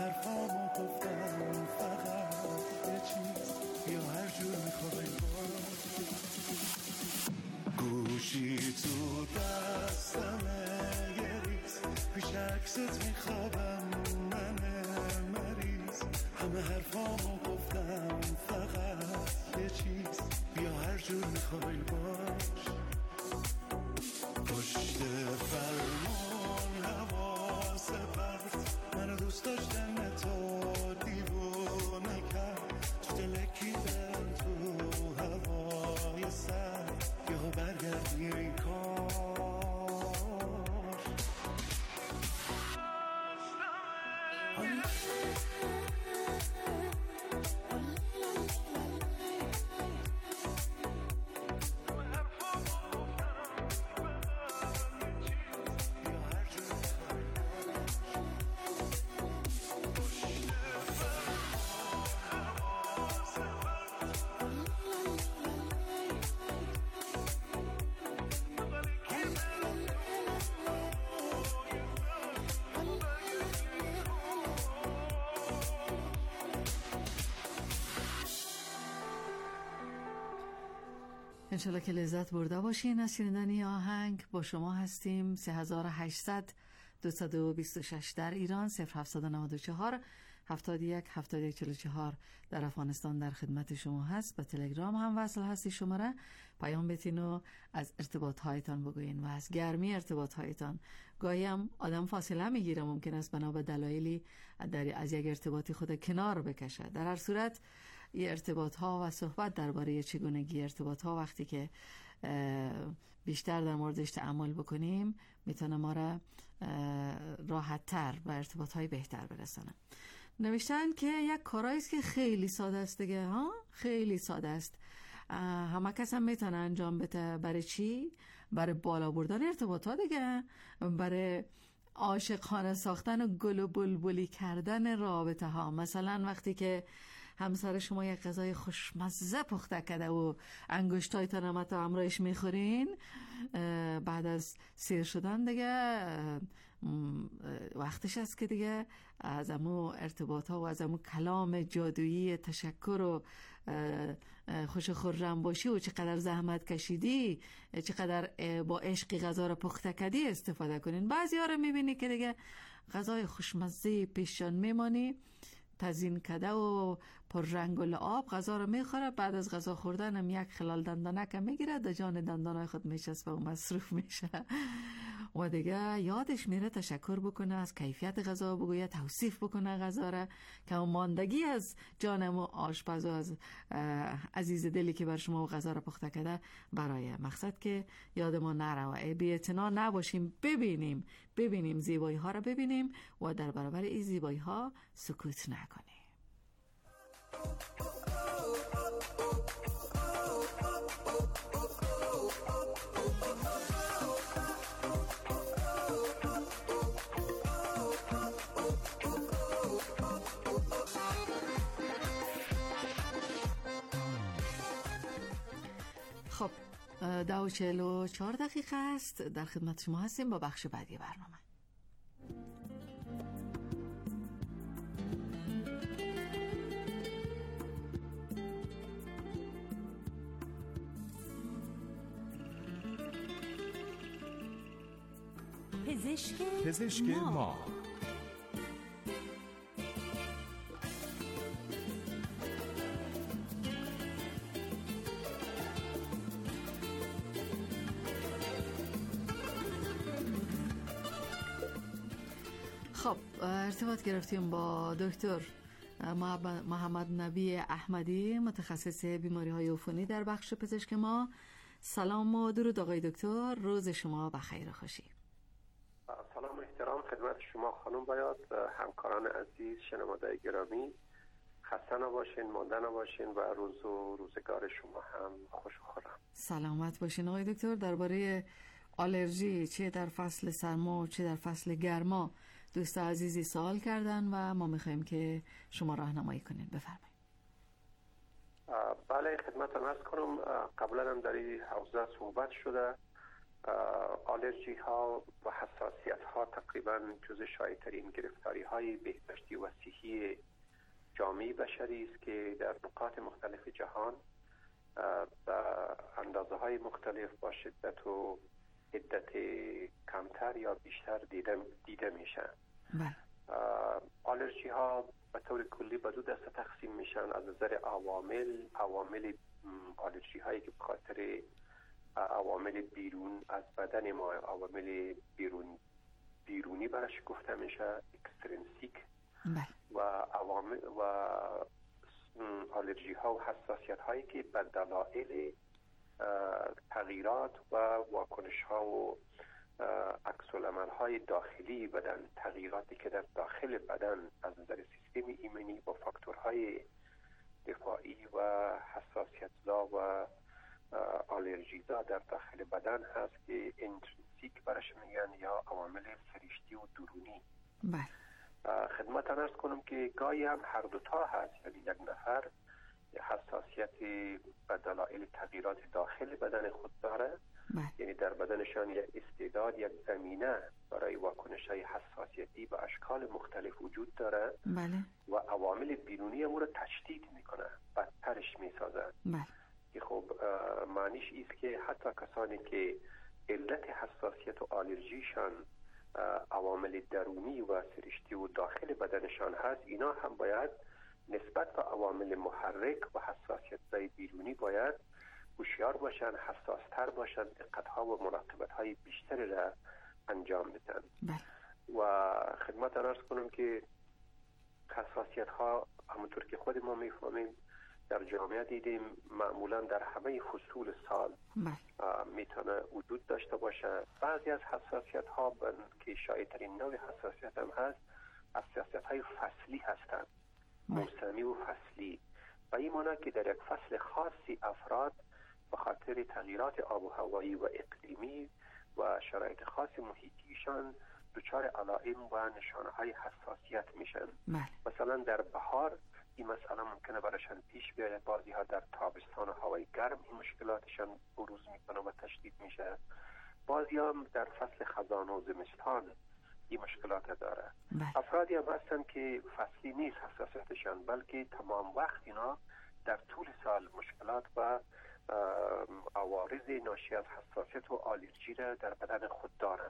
حرفامو گفتم فقط یه چیز یا هر جور میخوای گوشی تو دستمه یه ریز پیش عکست میخوابم من مریض همه حرفامو گفتم فقط یه چیز یا هر جور میخوای باش پشت فرمون حواس پرت منو دوست داشتن تو دیوونه کرد تو دلکی دل تو هوای سر یا برگردی ای کار انشالله که لذت برده باشین از شنیدن این آهنگ. با شما هستیم 3800 226 در ایران، 0794 71 7144 در افغانستان در خدمت شما هست. به تلگرام هم وصل هستی شماره پیام بتین و از ارتباط هایتان بگوین و از گرمی ارتباط هایتان. گاهی هم آدم فاصله میگیره، ممکن است بنا به دلایلی از یک ارتباطی خود کنار بکشه. در هر صورت یه ارتباط ها و صحبت درباره چگونگی ارتباط ها وقتی که بیشتر در موردش تأمل بکنیم میتونه ما را راحت تر به ارتباط های بهتر برسانه. نوشتن که یک کارایی است که خیلی ساده است دیگه، ها خیلی ساده است، همه کس هم میتونه انجام بده. برای چی؟ برای بالا بردن ارتباط ها دیگه، برای عاشقانه ساختن و گل و بلبلی کردن رابطه ها. مثلا وقتی که همسر شما یک غذای خوشمزه پخته کرده و انگشتایتان هم تا همراهش میخورین، بعد از سیر شدن دیگه وقتش است که دیگه از امو ارتباط ها و از امو کلام جادویی تشکر و خوش خرم باشی و چقدر زحمت کشیدی، چقدر با عشقی غذا رو پخته کردی استفاده کنین. بعضی ها رو میبینی که دیگه غذای خوشمزه پیششان میمانی، تزیین کده و پر رنگ و لعاب غذا رو میخوره، بعد از غذا خوردن هم یک خلال دندانک میگیره، در جان دندانای خود میشست و مصروف میشه و دیگه یادش میره تشکر بکنه، از کیفیت غذا بگوید، توصیف بکنه غذا را که ماندگی از جانم و آشپز و از عزیز دلی که بر شما غذا را پخته کرده برای مقصد که یادمون نره و بی‌اعتنا نباشیم، ببینیم زیبایی ها را ببینیم و در برابر این زیبایی ها سکوت نکنیم. خب 2:44 است. در خدمت شما هستیم با بخش بعدی برنامه. پزشک ما. خب ارتباط گرفتیم با دکتر محمد نبی احمدی، متخصص بیماری های عفونی در بخش پزشک ما. سلام و درود آقای دکتر، روز شما بخیر و خوشی. سلام و احترام خدمت شما خانم بیاد، همکاران عزیز، شنوندگان گرامی، خسته نباشین، مانده نباشین و روز و روزگار شما هم خوش و خرم. سلامت باشین آقای دکتر. درباره آلرژی چه در فصل سرما چه در فصل گرما دوست عزیزی سوال کردن و ما میخوایم که شما راهنمایی کنین. بفرمایید. بله خدمتتون عرض کنم، قبلا هم در این حوزه صحبت شده. آلرژی ها و حساسیت ها تقریبا جز شایع‌ترین گرفتاری های بهداشتی و صحی جامعه بشری است که در نقاط مختلف جهان و اندازه های مختلف با شدت و عدت کمتر یا بیشتر دیده میشن. آلرژی ها به طور کلی به دو دسته تقسیم میشن از نظر عوامل آلرژی هایی که به خاطر عوامل بیرون از بدن ما، عوامل بیرونی برش گفته میشه اکسترینسیک، و عوامل و آلرژی ها و حساسیت هایی که به دلایل تغییرات و واکنش ها و عکس العمل های داخلی بدن، تغییراتی که در داخل بدن از نظر سیستم ایمنی با فاکتورهای دفاعی و حساسیت زا و آلرژی زا در داخل بدن هست که انترنسیک برش میگن یا عوامل فرشتی و درونی. خدمت عرض کنم که گاهی هم هر دوتا هست، یعنی یک نفر حساسیت به دلایل تغییرات داخل بدن خود داره، یعنی در بدنشان یک استعداد، یک زمینه برای واکنش های حساسیتی به اشکال مختلف وجود داره و عوامل بیرونی امور رو تشدید میکنه، بدترش میسازه. که خب معنیش ایست که حتی کسانی که علت حساسیت و آلرژیشان عوامل درونی و سرشتی و داخل بدنشان هست، اینا هم باید نسبت به عوامل محرک و حساسیت بیرونی باید هوشیار باشن، حساستر باشن، دقت‌ها و مراقبت‌های بیشتری را انجام بدن. و خدمت عرض کنم که حساسیت‌ها همونطور که خود ما میفهمیم در جامعه دیدیم معمولا در همه فصول سال میتونه وجود داشته باشه. بعضی از حساسیت‌ها که شایع‌ترین نوع حساسیت هم هست، حساسیت‌های فصلی هستند، موسمی و فصلی، و این معنی که در یک فصل خاصی افراد به خاطر تغییرات آب و هوایی و اقلیمی و شرایط خاص محیطیشان دچار علائم و نشانه‌های حساسیت میشن. مثلا در بهار این مسئله ممکنه برایشان پیش بیاید، بعضی ها در تابستان و هوای گرم این مشکلاتشان بروز میکنه و تشدید میشه، بعضی هم در فصل خزان و زمستان این مشکلات داره. افرادی هم هستن که فصلی نیست حساسیتشان، بلکه تمام وقت اینا در طول سال مشکلات و عوارض ناشی از حساسیت و آلرژی را در بدن خود دارن.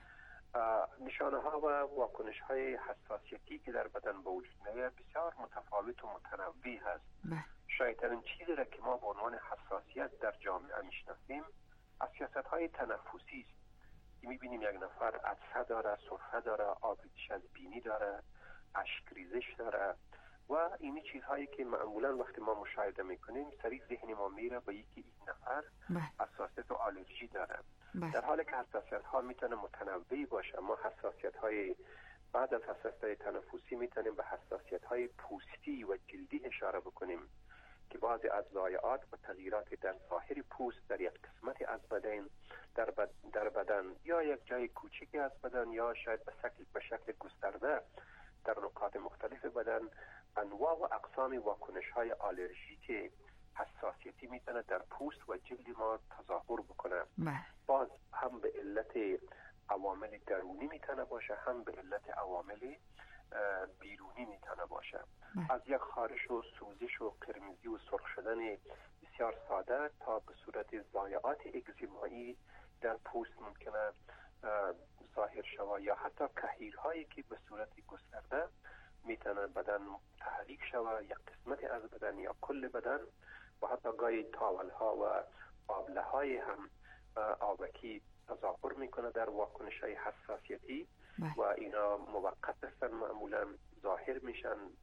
نشانه ها و واکنش های حساسیتی که در بدن به وجود میاد بسیار متفاوت و متنوع هست. شایدترین چیزی را که ما به عنوان حساسیت در جامعه میشناسیم حساسیت های تنفسی است. میبینیم یک نفر عطسه داره، سرفه داره، آبریزش از بینی داره، اشکریزش داره، و این چیزهایی که معمولا وقتی ما مشاهده میکنیم سریع ذهن ما میره به یکی این نفر حساسیت و آلرژی داره. در حالی که حساسیت ها میتونه متنوع باشه. ما حساسیت های بعد از حساسیت های تنفسی میتونیم به حساسیت های پوستی و جلدی اشاره بکنیم که بعضی از ضایعات و تغییرات در ظاهر پوست در یک قسمت از بدن در بدن یا یک جای کوچکی از بدن یا شاید به شکل گسترده در نقاط مختلف بدن انواع و اقسام واکنش های آلرژیک حساسیتی میتونه در پوست و جلد ما تظاهر بکنه. باز هم به علت عوامل درونی میتونه باشه، هم به علت عوامل بیرونی میتونه باشه. از یک خارش و سوزش و قرمزی و سرخ شدن بسیار ساده تا به صورت ضایعات اگزیمایی در پوست ممکنه ظاهر شود، یا حتی کهیرهایی که به صورت گسترده میتونه بدن تحریک شود، یک قسمت از بدن یا کل بدن، و حتی گاهی تاولها و آبله های هم آبکی تظاهر میکنه در واکنش های حساسیتی و اینا موقت هستن، معمولا ظاهر میشن